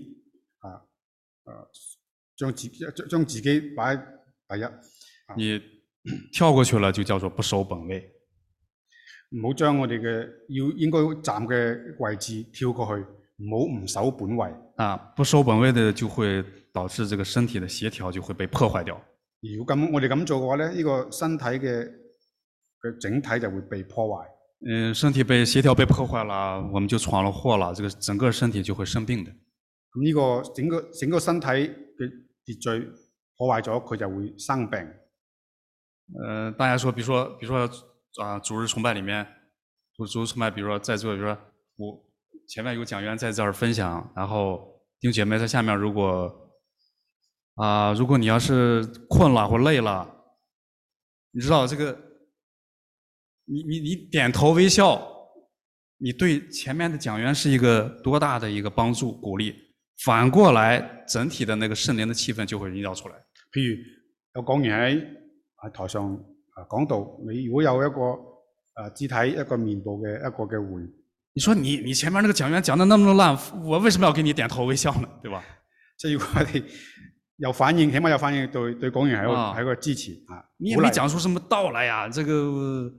將自己擺第一。 你跳過去了，就叫做不守本位。 唔好將我哋嘅應該站嘅位置跳過去，唔守本位。 不守本位的就會導致這個身體的協調就會被破壞掉。 如果我哋咁做嘅話咧，呢個身體嘅整體就會被破壞。 身體被協調被破壞了，我們就闖了禍了，這個整個身體就會生病的。 咁呢個整個身體嘅秩序破壞咗，佢就會生病。 大家說，比如說主日崇拜裡面，主日崇拜，比如說在座，比如說我前面有講員在這兒分享，然後弟兄姐妹在下面，如果你要是困了或累了，你知道這個，你點頭微笑，你對前面的講員是一個多大的一個幫助鼓勵，反過來整體的那個聖靈的氣氛就會營造出來。 譬如有講員喺台上講道，你如果有一個肢體一個面部嘅一個嘅回， 你說你前面那個講員講得那麼爛，我為什麼要給你點頭微笑呢？對吧？ 即係如果我哋有反應，起碼有反應，對講員係一個支持你也沒講出什麼道來呀，這個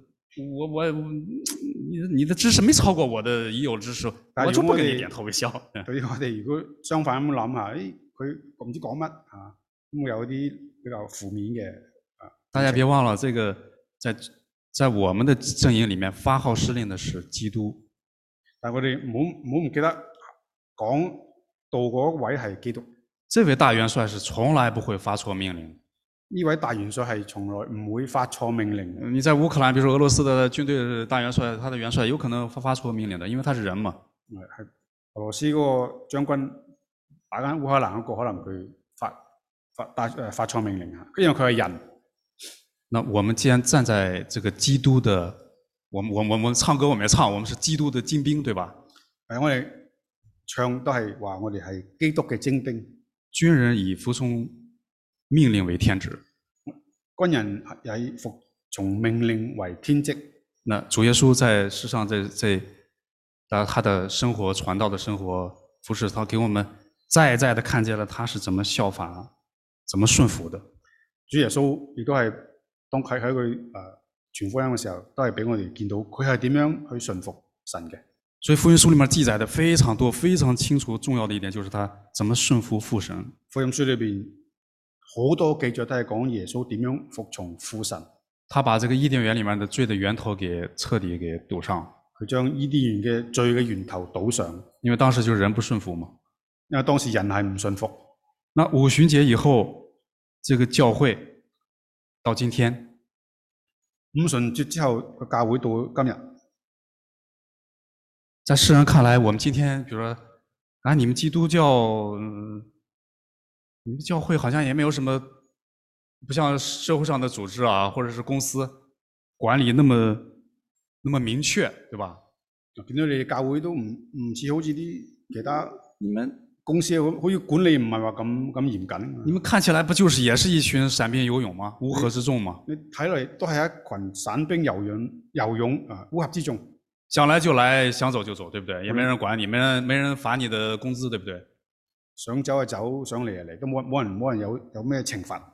你的知識沒超過我的已有知識，我就不給你點頭微笑。 對於我哋如果相反咁諗下，佢唔知講乜咁會有啲比較負面嘅。 大家別忘了，這個在我們的陣營裡面發號施令的是基督。 但係我哋唔記得講道嗰位係基督。 這位大元帥是從來不會發錯命令。 呢位大元帥係從來唔會發錯命令。 你在烏克蘭，比如說俄羅斯的軍隊大元帥，他的元帥有可能發錯命令的，因為他是人嘛。 係俄羅斯嗰個將軍打緊烏克蘭嗰個，可能佢發錯命令因為佢係人。 那我們既然站在這個基督的，我們唱歌我們也唱，我們是基督的精兵，對吧？ 我哋唱都係話我哋係基督嘅精兵。 軍人以服從命令為天職， 軍人以服從命令為天職。 那主耶穌在世上他的生活、傳道的生活、服侍，他給我們再的看見了他是怎麼效法、怎麼順服的。 主耶穌亦都係當佢喺佢傳福音嘅時候，都係俾我哋見到佢係點樣去順服神嘅。 所以福音書裡面記載的非常多、非常清楚、重要的一點，就是他怎麼順服父神。 福音書裏邊好多記載都係講耶穌點樣服從父神。 他把這個伊甸園裡面的罪的源頭給徹底給堵上。 佢將伊甸園嘅罪嘅源頭堵上。因為當時就是人不順服嘛。 因為當時人係唔順服。 那五旬節以後，這個教會到今天， 五旬節之後個教會到今日。 在世人看來，我們今天，比如說，你們基督教，你們教會好像也沒有什麼，不像社會上的組織啊，或者是公司管理那麼明確，對吧？ 見到你哋教會都唔似好似啲其他你們公司好似管理唔係話咁嚴謹。 你們看起來不就是也是一群散兵游勇嗎？烏合之眾嗎？ 你睇嚟都係一群散兵游勇烏合之眾。 想來就來，想走就走，對不對？也沒人管你，沒人罰你的工資，對不對？ 想走就走，想嚟就嚟，都冇人有咩懲罰。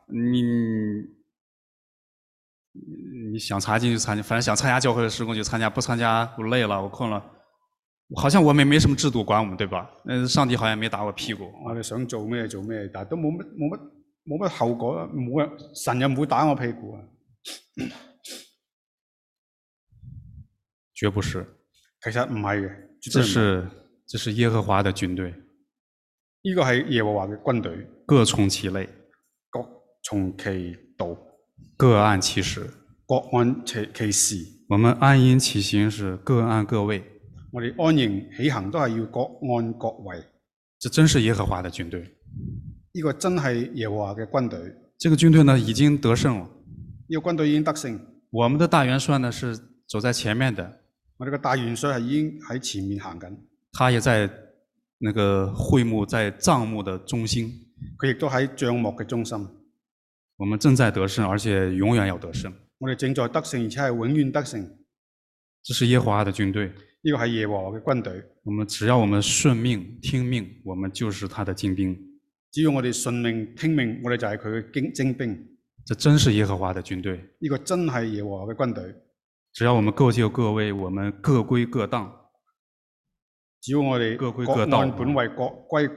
你想參進去參加，反正想參加教會的事工就參加，不參加我累了，我困了，好像我們沒什麼制度管我們，對吧？上帝好像沒打我屁股。 我哋想做咩做咩，但係都冇乜後果，神又唔會打我屁股啊。 绝不是。 其實唔係嘅，絕對唔係。 這是耶和華的軍隊。 呢個係耶和華嘅軍隊， 各從其類， 各從其道， 各按其時， 各按其時。 我們安營起行是各按各位。 我哋安營起行都係要各按各位。 這真是耶和華的軍隊。 呢個真係耶和華嘅軍隊。 這個軍隊呢已經得勝了。 呢個軍隊已經得勝。 我們的大元帥呢是走在前面的。 我哋嘅大元帥係已經喺前面行緊。 他也在那個會幕，在帳幕的中心。 佢亦都喺帳幕嘅中心。 我們正在得勝，而且永遠要得勝。 我哋正在得勝，而且係永遠得勝。 這是耶和華的軍隊。 呢個係耶和華嘅軍隊。 只要我們順命聽命，我們就是他的精兵。 只要我哋順命聽命，我哋就係佢嘅精兵。 這真是耶和華的軍隊。 呢個真係耶和華嘅軍隊。 只要我們各就各位，我們各歸各當。 只要我哋各按本位，各歸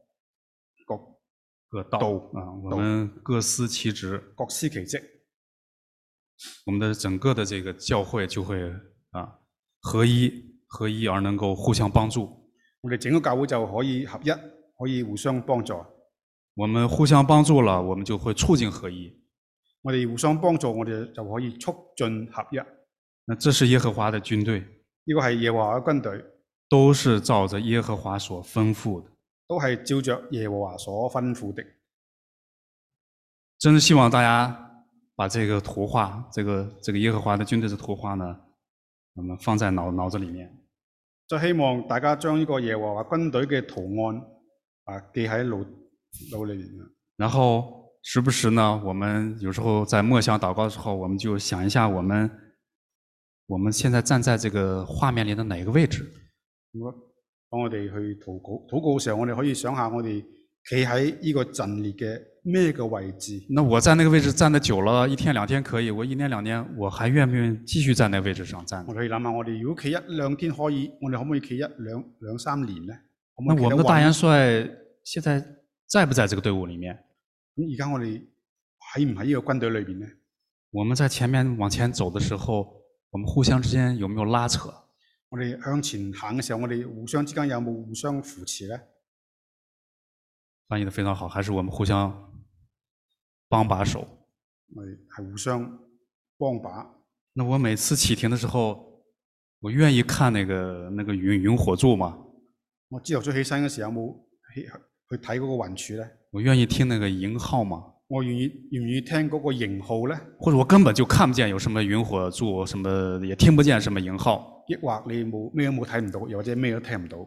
各道啊， 我們各司其職， 各司其職。 我們的整個的這個教會就會合一而能夠互相幫助。 我哋整個教會就可以合一，可以互相幫助。 我們互相幫助了，我們就會促進合一。 我哋互相幫助，我哋就可以促進合一。 那這是耶和華的軍隊。 呢個係耶和華嘅軍隊。 都是照着耶和華所吩咐的。 都係照着耶和華所吩咐的。 真是希望大家把這個圖畫，這個耶和華的軍隊的圖畫呢，我們放在腦子裏面。 就希望大家將呢個耶和華軍隊嘅圖案記喺腦裏面。 然後時不時呢，我們有時候在默想禱告的時候，我們就想一下我們現在站在這個畫面裏的哪個位置。 當我哋去禱告嘅時候，我哋可以想下我哋企喺呢個陣列嘅咩嘅位置。 那我在那個位置站得久了，一天兩天可以，我一年兩年，我還願不願意繼續在那個位置上站？ 我哋可以諗下，我哋如果企一兩天可以，我哋可唔可以企兩三年呢？ 那我們的大元帥現在在不在這個隊伍裏面？ 而家我哋喺唔喺呢個軍隊裏邊呢？ 我們在前面往前走的時候，我們互相之間有沒有拉扯？ 我哋向前行嘅時候，我哋互相之間有冇互相扶持呢？ 翻譯得非常好，還是我們互相幫把手？ 我哋係互相幫把。 那我每次啟停的時候，我願意看那個雲火柱嗎？ 我朝頭早起身嘅時候有冇去睇嗰個雲柱呢？ 我願意聽那個營號嗎？ 我願唔願意聽嗰個營號呢？ 或者我根本就看不見有什麼雲火柱，什麼也聽不見什麼營號。 抑或你咩都冇睇唔到，又或者咩都聽唔到。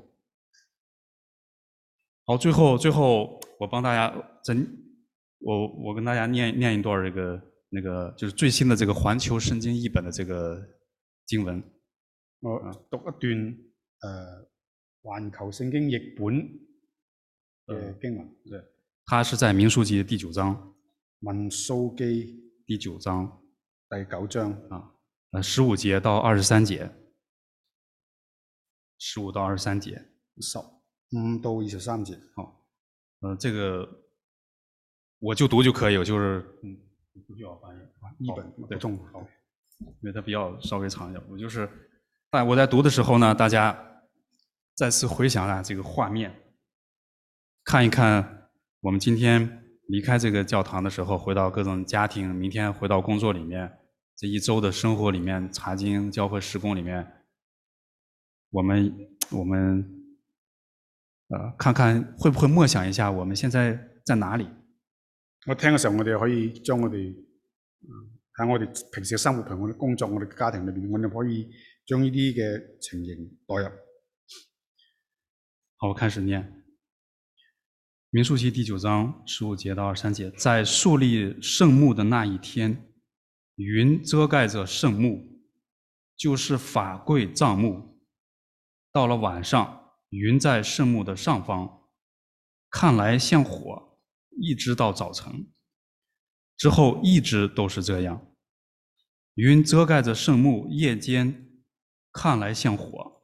好，最後我幫大家我跟大家念一段那個就是最新的這個環球聖經譯本的這個經文。 我讀一段環球聖經譯本嘅經文。 對，它是在民數記第9章。 民數記第9章。 第9章 15節到23節。15到23節。 15到23節。 好，這個我就讀就可以，我就是不需要翻譯。 譯本對中好， 因為它比較稍微長一點。我在讀的時候呢，大家再次回想下這個畫面，看一看我們今天離開這個教堂的時候，回到各種家庭，明天回到工作裡面，這一周的生活裡面，查經、教會事工裡面，我們看看會不會默想一下我們現在在哪裡？ 我聽嘅時候，我哋可以將我哋喺我哋平時嘅生活同我哋工作、我哋嘅家庭裏邊，我哋可以將呢啲嘅情形代入。 好，我開始念。民數記第9章15節到23節，在樹立聖幕的那一天，雲遮蓋着聖幕，就是法櫃帳幕。到了晚上，雲在聖幕的上方，看來像火，一直到早晨。之後一直都是這樣。雲遮蓋着聖幕，夜間看來像火。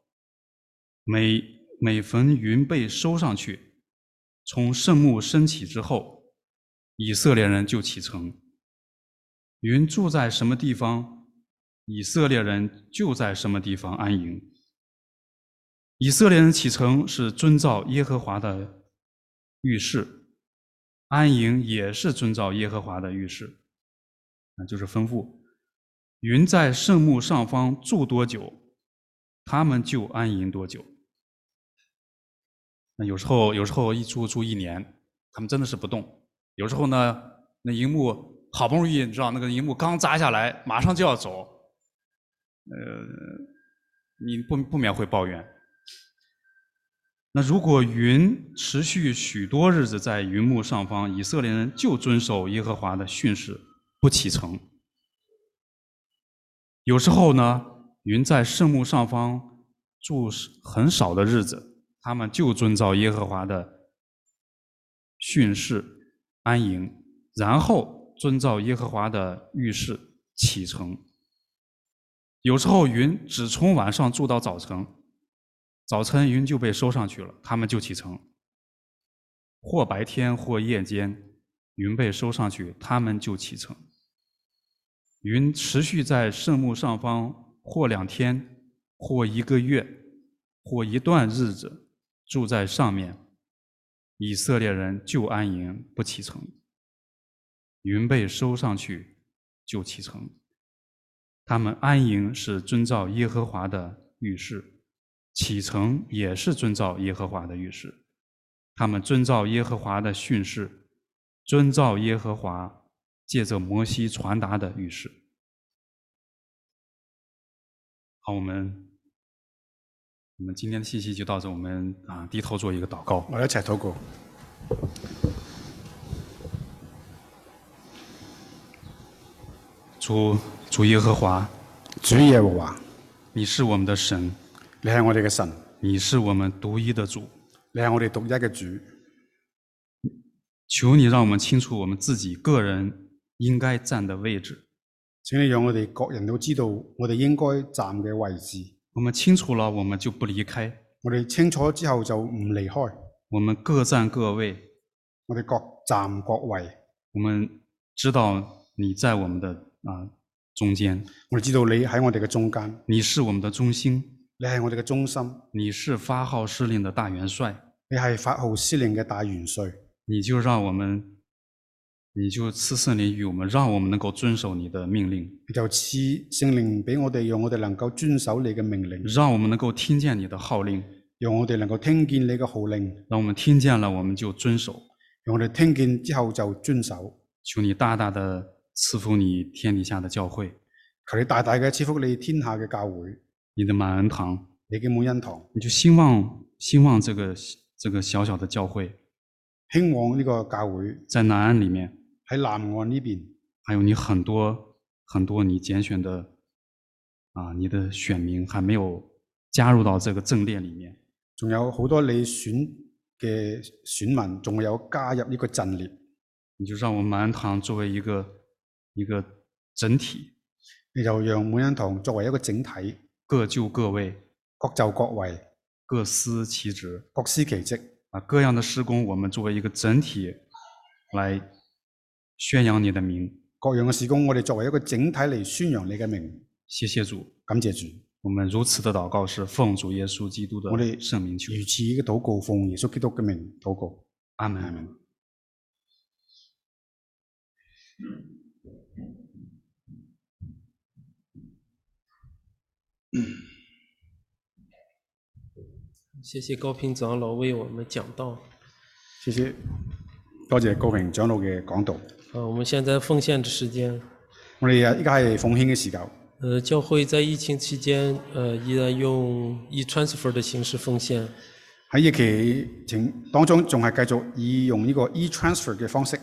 每逢雲被收上去，從聖幕升起之後，以色列人就啟程。 云住在什么地方，以色列人就在什么地方安营。以色列人启程是遵照耶和华的谕示，安营也是遵照耶和华的谕示，就是吩咐。云在圣幕上方住多久，他们就安营多久。有时候一住1年，他们真的是不动。有时候呢，那营幕好不容易，你知道那个营幕刚扎下来，马上就要走，你不免会抱怨。那如果云持续许多日子在云幕上方，以色列人就遵守耶和华的训示，不启程。有时候呢，云在圣幕上方住很少的日子，他们就遵照耶和华的训示安营，然后遵照耶和华的谕示启程。有时候云只从晚上住到早晨，早晨云就被收上去了，他们就启程。或白天或夜间，云被收上去，他们就启程。云持续在圣幕上方，或2天，或1个月，或一段日子，住在上面，以色列人就安营不启程。云被收上去，就启程。他们安营是遵照耶和华的谕示，启程也是遵照耶和华的谕示。他们遵照耶和华的训示，遵照耶和华借着摩西传达的谕示。好，我们今天的信息就到这，我们低头做一个祷告。 我哋一齊禱告。 主耶和華， 主耶和華， 你是我們的神， 你係我哋嘅神， 你是我們獨一的主， 你係我哋獨一嘅主。 求你讓我們清楚我們自己個人應該站的位置。 請你讓我哋各人都知道我哋應該站嘅位置。 我們清楚了，我們就不離開。 我哋清楚之後就唔離開。 我們各站各位。 我哋各站各位。 我們知道你在我們的中間。 我哋知道你喺我哋嘅中間。 你是我們的中心。 你係我哋嘅中心。 你是發號施令的大元帥。 你係發號施令嘅大元帥。 你就賜聖靈與我們，讓我們能夠遵守你的命令。 你就賜聖靈俾我哋，讓我哋能夠遵守你嘅命令。 讓我們能夠聽見你的號令。 讓我哋能夠聽見你嘅號令。 讓我們聽見了，我們就遵守。 讓我哋聽見之後就遵守。 求你大大的賜福你天底下的教會。 求你大大嘅賜福你天下嘅教會。 你的滿恩堂。 你嘅滿恩堂。 你就興旺這個小小的教會。 興旺呢個教會。 在南岸裏面。 喺南岸呢邊， 還有你很多你揀選的你的選民還沒有加入到這個陣列裡面， 仲有好多你選嘅選民仲有加入呢個陣列， 你就讓我們滿恩堂作為一個整體， 你就讓滿恩堂作為一個整體， 各就各位， 各就各位， 各司其職， 各司其職， 各樣的事工我們作為一個整體來宣揚你的名， 各樣嘅事工，我哋作為一個整體嚟宣揚你嘅名。 謝謝主， 感謝主。 我們如此的禱告是奉主耶穌基督的聖名求。 如此嘅禱告，奉耶穌基督嘅名禱告。 阿門。 阿門。 謝謝高平長老為我們講道。 謝謝，多謝高平長老嘅講道。 我們現在奉獻的時間。 我哋而家係奉獻嘅時候。 教會在疫情期間，依然用e-transfer 的形式奉獻。 喺疫情當中，仲係繼續以用呢個 e-transfer 嘅方式。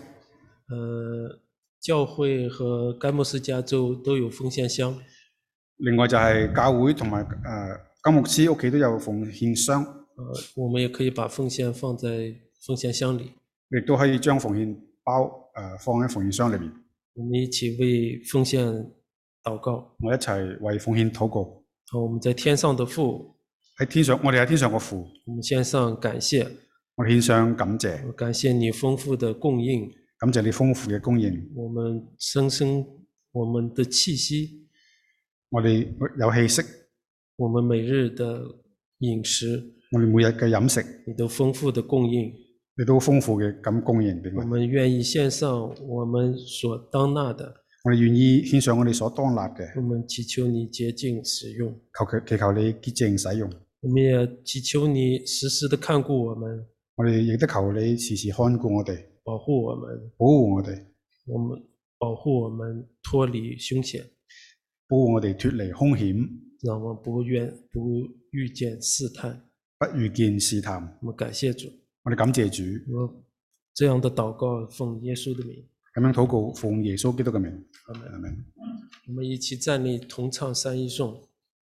教會和甘慕斯家族都有奉獻箱。 另外就係教會同埋甘牧師屋企都有奉獻箱。 我們也可以把奉獻放在奉獻箱裡。 亦都可以將奉獻包放喺奉獻箱裏邊。 我們一起為奉獻禱告。 我一齊為奉獻禱告。 我們在天上的父， 我哋喺天上個父。 我們獻上感謝。 我獻上感謝。 感謝你豐富的供應。 感謝你豐富嘅供應。 我我们的气息， 我哋有氣息， 我們每日的飲食， 我哋每日嘅飲食， 你都豐富的供應， 你都豐富嘅咁供應俾我。 我們願意獻上我們所當納的， 我哋願意獻上我哋所當納嘅。 我們祈求你潔淨使用， 祈求你潔淨使用。 我們也祈求你時時的看顧我們， 我哋亦都求你時時看顧我哋， 保護我們， 保護我哋， 保護我們脫離凶險， 保護我哋脫離兇險， 讓我們不遇見試探， 不遇見試探。 我們感謝主， 我哋感謝主。 我這樣的禱告奉耶穌的名， 咁樣禱告奉耶穌基督嘅名。 阿們。我們一起站立同唱三一頌。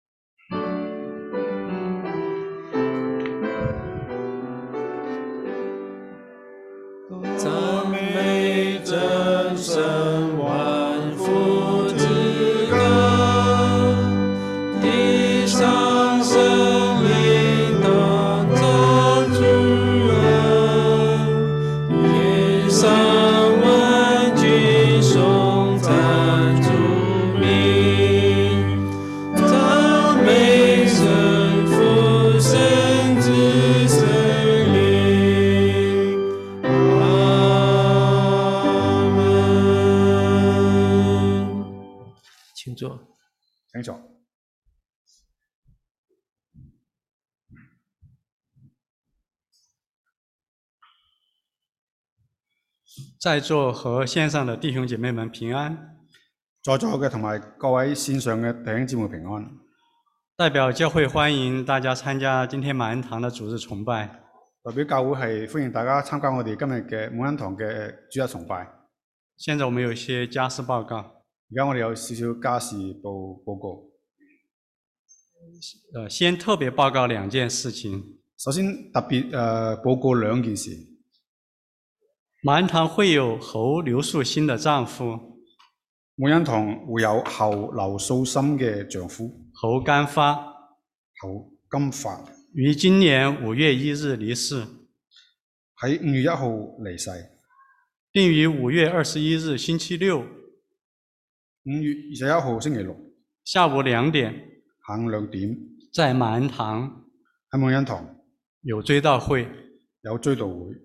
讚美真神萬福之歌，地上生靈當作主恩，天上萬軍頌讚主名，讚美神父聖子聖靈。請坐。 請坐。 在座和線上的弟兄姐妹們平安。 在座嘅同埋各位線上嘅弟兄姊妹平安。 代表教會歡迎大家參加今天馬恩堂的主日崇拜。 代表教會係歡迎大家參加我哋今日嘅馬恩堂嘅主日崇拜。 現在我們有一些家事報告。 而家我哋有少少家事報告。 先特別報告兩件事情。 首先特別報告兩件事。 馬恩堂會友侯劉素心的丈夫。 馬恩堂會有侯劉素心嘅丈夫。 侯金發。 侯金發。 於今年5月1日離世。 喺5月1號離世。 並於5月21日星期六。 5月21號星期六。 下午2點。 下午2點。 在馬恩堂。 喺馬恩堂。 有追悼會。 有追悼會。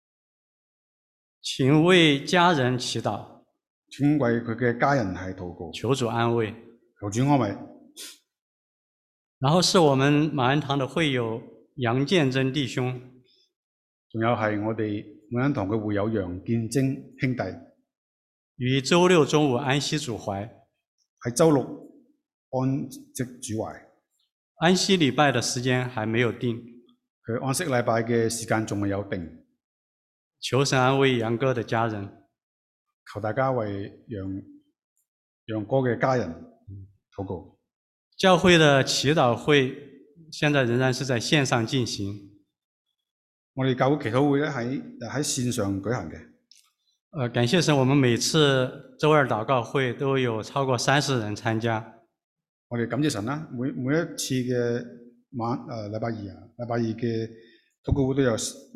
請為家人祈禱。 請為佢嘅家人係禱告。 求主安慰。 求主安慰。 然後是我們馬恩堂的會友楊建真弟兄。 仲有係我哋馬恩堂嘅會友楊建真兄弟。 於周六中午安息主懷。 喺周六安息主懷。 安息禮拜的時間還沒有定。 佢安息禮拜嘅時間仲未有定。 求神安慰楊哥的家人。 求大家為楊哥嘅家人禱告。 教會的祈禱會現在仍然是在線上進行。 我哋教會祈禱會咧喺線上舉行嘅。 感謝神，我們每次周二禱告會都有超過30人參加。 我哋感謝神啦，每一次嘅禮拜二嘅禱告會都有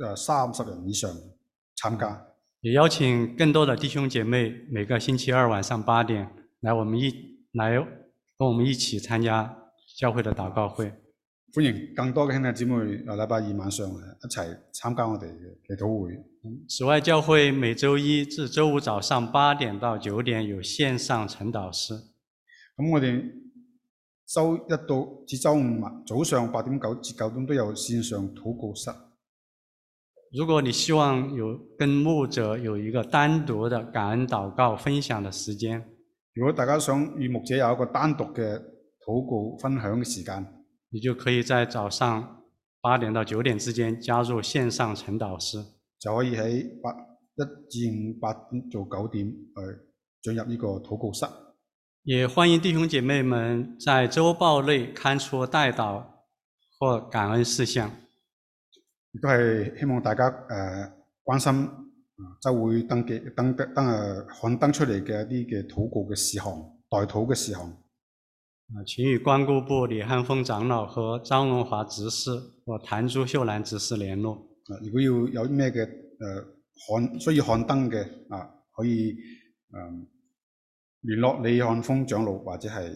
30人以上參加。 也邀請更多的弟兄姐妹每個星期二晚上8點來跟我們一起參加教會的禱告會。 歡迎更多嘅兄弟姊妹禮拜二晚上一齊參加我哋嘅祈禱會。 此外，教會每周一至周五早上8點到9點有線上晨禱室。 咁我哋周一到至周五早上8點至9點都有線上禱告室。 如果你希望跟牧者有一個單獨的感恩禱告分享的時間， 如果大家想與牧者有一個單獨嘅禱告分享嘅時間， 你就可以在早上8點到9點之間加入線上晨禱室， 就可以喺1至5、8點到9點進入呢個禱告室。 也歡迎弟兄姐妹們在週報內刊出代禱或感恩事項。 亦都係希望大家關心週會刊登出嚟嘅一啲嘅禱告嘅事項、代禱嘅事項。 請與關顧部李漢峰長老和張榮華執事或譚朱秀蘭執事聯絡。 如果要有咩嘅需要刊登嘅可以聯絡李漢峰長老或者係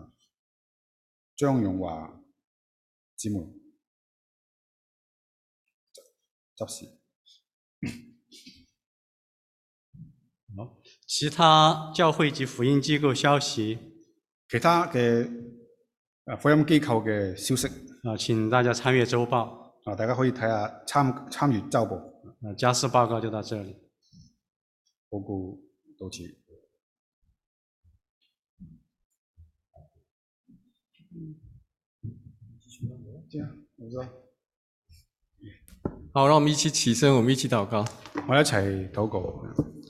張勇華姊妹執事。 好，其他教會及福音機構消息， 其他嘅福音機構嘅消息請大家參閱週報。 大家可以睇下參閱週報。 家事報告就到這裡。 報告到此。 好，讓我們一起起身，我們一起禱告。 我哋一齊禱告。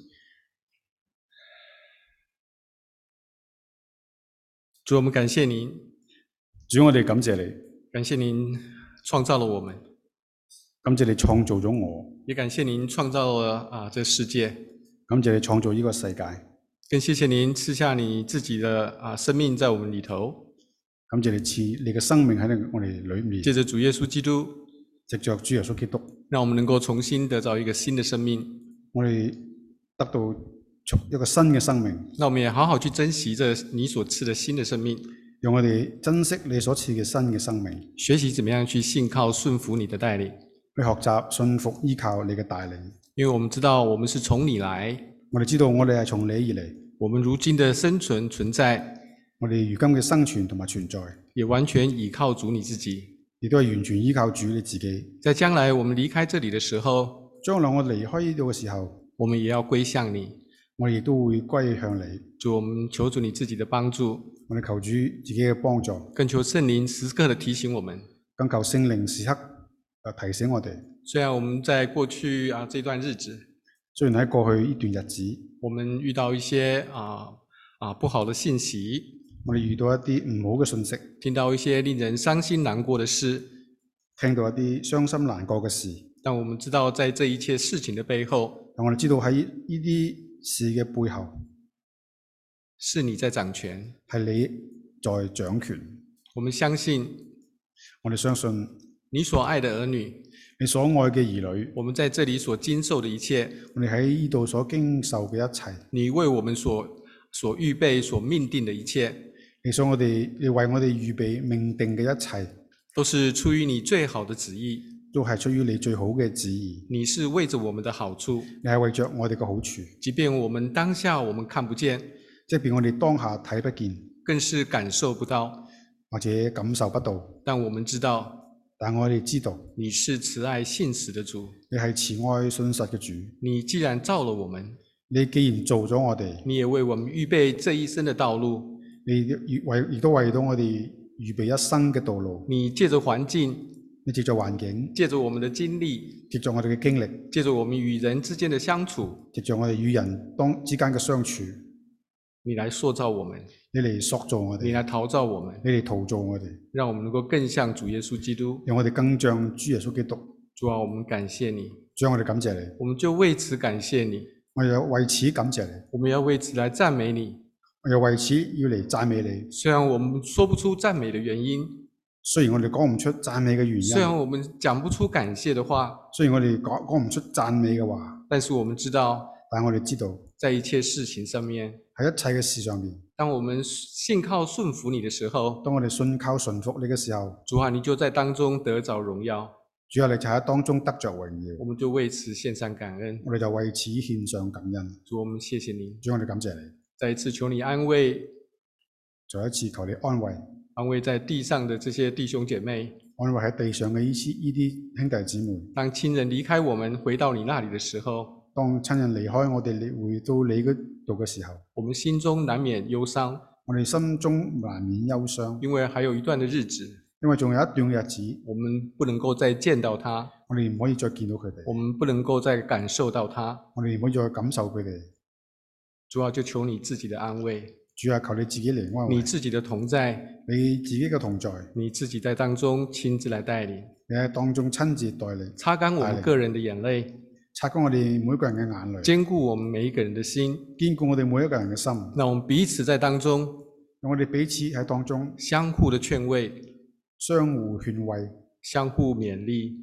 主，我們感謝您。 主，我哋感謝你。 感謝您創造了我們。 感謝你創造咗我。 也感謝您創造了這個世界。 感謝你創造呢個世界。 更謝謝您賜下你自己的生命在我們裏頭。 感謝你賜你嘅生命喺我哋裏面。 借着主耶穌基督。 藉着主耶穌基督。 讓我們能夠重新得到一個新的生命。 我哋得到一個新嘅生命。 那我們也好好去珍惜這你所賜的新的生命。 讓我哋珍惜你所賜嘅新嘅生命。 學習怎麼樣去信靠順服你的帶領。 去學習信服依靠你嘅帶領。 因為我們知道我們是從你來。 我哋知道我哋係從你而嚟。 我們如今的生存存在。 我哋如今嘅生存同埋存在。 也完全倚靠主你自己。 亦都係完全依靠主你自己。 在將來我們離開這裡的時候。 將來我離開呢度嘅時候。 我們也要歸向你。 我哋亦都會歸向你。 主，我們求主你自己的幫助。 我哋求主自己嘅幫助。 更求聖靈時刻的提醒我們。 更求聖靈時刻提醒我哋。 雖然我們在過去這段日子。 雖然喺過去呢段日子。 我們遇到一些不好的信息。 我哋遇到一啲唔好嘅信息。 聽到一些令人傷心難過的事。 聽到一啲傷心難過嘅事。 但我們知道在這一切事情的背後。 但我哋知道喺呢啲事嘅背後。 是你在掌權。 係你在掌權。 我們相信。 我哋相信。 你所愛的兒女。 你所愛嘅兒女。 我們在這裡所經受的一切。 我哋喺呢度所經受嘅一切。 你為我們所預備、所命定的一切。 你為我哋預備命定嘅一切。 都是出於你最好的旨意。 都係出於你最好嘅旨意。 你是為着我們的好處。 你係為着我哋嘅好處。 即便我們當下我們看不見。 即便我哋當下睇不見。 更是感受不到。 或者感受不到。 但我們知道。 但我哋知道。 你是慈愛信實的主。 你係慈愛信實嘅主。 你既然造了我們。 你既然做咗我哋。 你也為我們預備這一生的道路。 你亦都為到我哋預備一生嘅道路。 你借着環境。 你借着環境。 借着我們的經歷。 借着我哋嘅經歷。 借着我們與人之間的相處。 借着我哋與人之間嘅相處。 你來塑造我們。 你嚟塑造我哋。 你來陶造我們。 你嚟陶造我哋。 讓我們能夠更像主耶穌基督。 讓我哋更像主耶穌基督。 主啊，我們感謝你。 主啊，我哋感謝你。 我們就為此感謝你。 我哋為此感謝你。 我們要為此來讚美你。 我又為此要嚟讚美你。 雖然我們說不出讚美的原因。 雖然我哋講唔出讚美嘅原因。 雖然我們講不出感謝的話。 雖然我哋講唔出讚美嘅話。 但是我們知道。 但我哋知道。 在一切事情上面。 喺一切嘅事上面。 當我們信靠順服你的時候。 當我哋信靠順服你嘅時候。 主啊，你就在當中得着榮耀。 主啊，你就喺當中得着榮耀。 我們就為此獻上感恩。 我哋就為此獻上感恩。 主，我們謝謝你。 主，我哋感謝你。 再一次求你安慰。 再一次求你安慰。 安慰在地上的這些弟兄姐妹。 安慰喺地上嘅呢啲兄弟姊妹。 當親人離開我們回到你那裡的時候。 當親人離開我哋回到你嗰度嘅時候。 我們心中難免憂傷。 我哋心中難免憂傷。 因為還有一段的日子。 因為仲有一段嘅日子。 我們不能夠再見到他。 我哋唔可以再見到佢哋。 我們不能夠再感受到他。 我哋唔可以再感受佢哋。 主啊，就求你自己的安慰。 主啊，求你自己嚟安慰。 你自己的同在。 你自己嘅同在。 你自己在當中親自來帶領。 你喺當中親自帶領。 擦乾我們個人的眼淚。 擦乾我哋每一個人嘅眼淚。 堅固我們每一個人的心。 堅固我哋每一個人嘅心。 那我們彼此在當中。 讓我哋彼此喺當中。 相互的勸慰。 相互勸慰。 相互勉勵。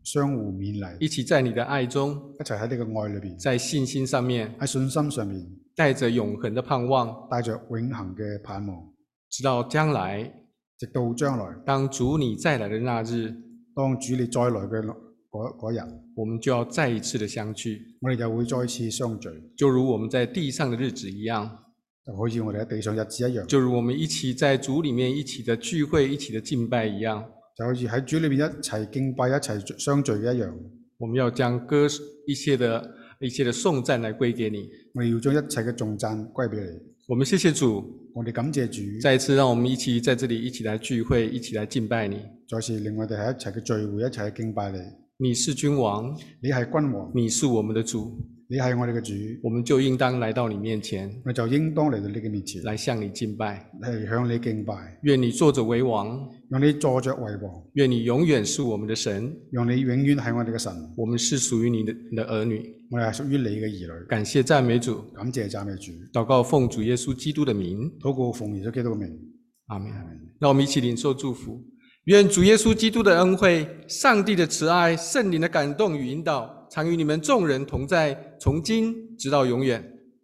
相互勉勵， 一起在你的愛中， 一齊喺呢個愛裏邊， 在信心上面， 喺信心上面， 帶着永恆的盼望， 帶着永恆嘅盼望， 直到將來， 直到將來， 當主你再來的那日， 當主你再來嘅嗰日， 我們就要再一次的相聚， 我哋就會再次相聚， 就如我們在地上的日子一樣， 就好似我哋喺地上日子一樣， 就如我們一起在主裡面一起的聚會、一起的敬拜一樣， 就好似喺主裏邊一齊敬拜、一齊相聚嘅一樣。 我們要將一切的頌讚來歸給你。 我哋要將一切嘅頌讚歸俾你。 我們謝謝主， 我哋感謝主， 再一次讓我們一起在這裡一起來聚會，一起來敬拜你。 再次令我哋喺一齊嘅聚會，一齊去敬拜你。 你是君王， 你係君王， 你是我們的主， 你係我哋嘅主， 我們就應當來到你面前， 我就應當嚟到你嘅面前， 來向你敬拜， 係向你敬拜。 願你坐着為王， 讓你坐着為王， 願你永遠是我們的神， 讓你永遠係我哋嘅神。 我們是屬於你的兒女， 我哋係屬於你嘅兒女。 感謝讚美主， 感謝讚美主。 禱告奉主耶穌基督的名， 禱告奉耶穌基督嘅名。 阿門。讓我們一起領受祝福。願主耶穌基督的恩惠、上帝的慈愛、聖靈的感動與引導，常與你們眾人同在，從今直到永遠。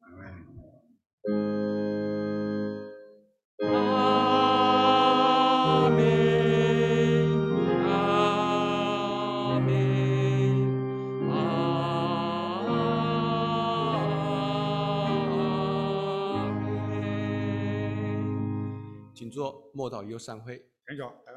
阿門。阿門。阿門。請坐，默禱又散會。 請坐。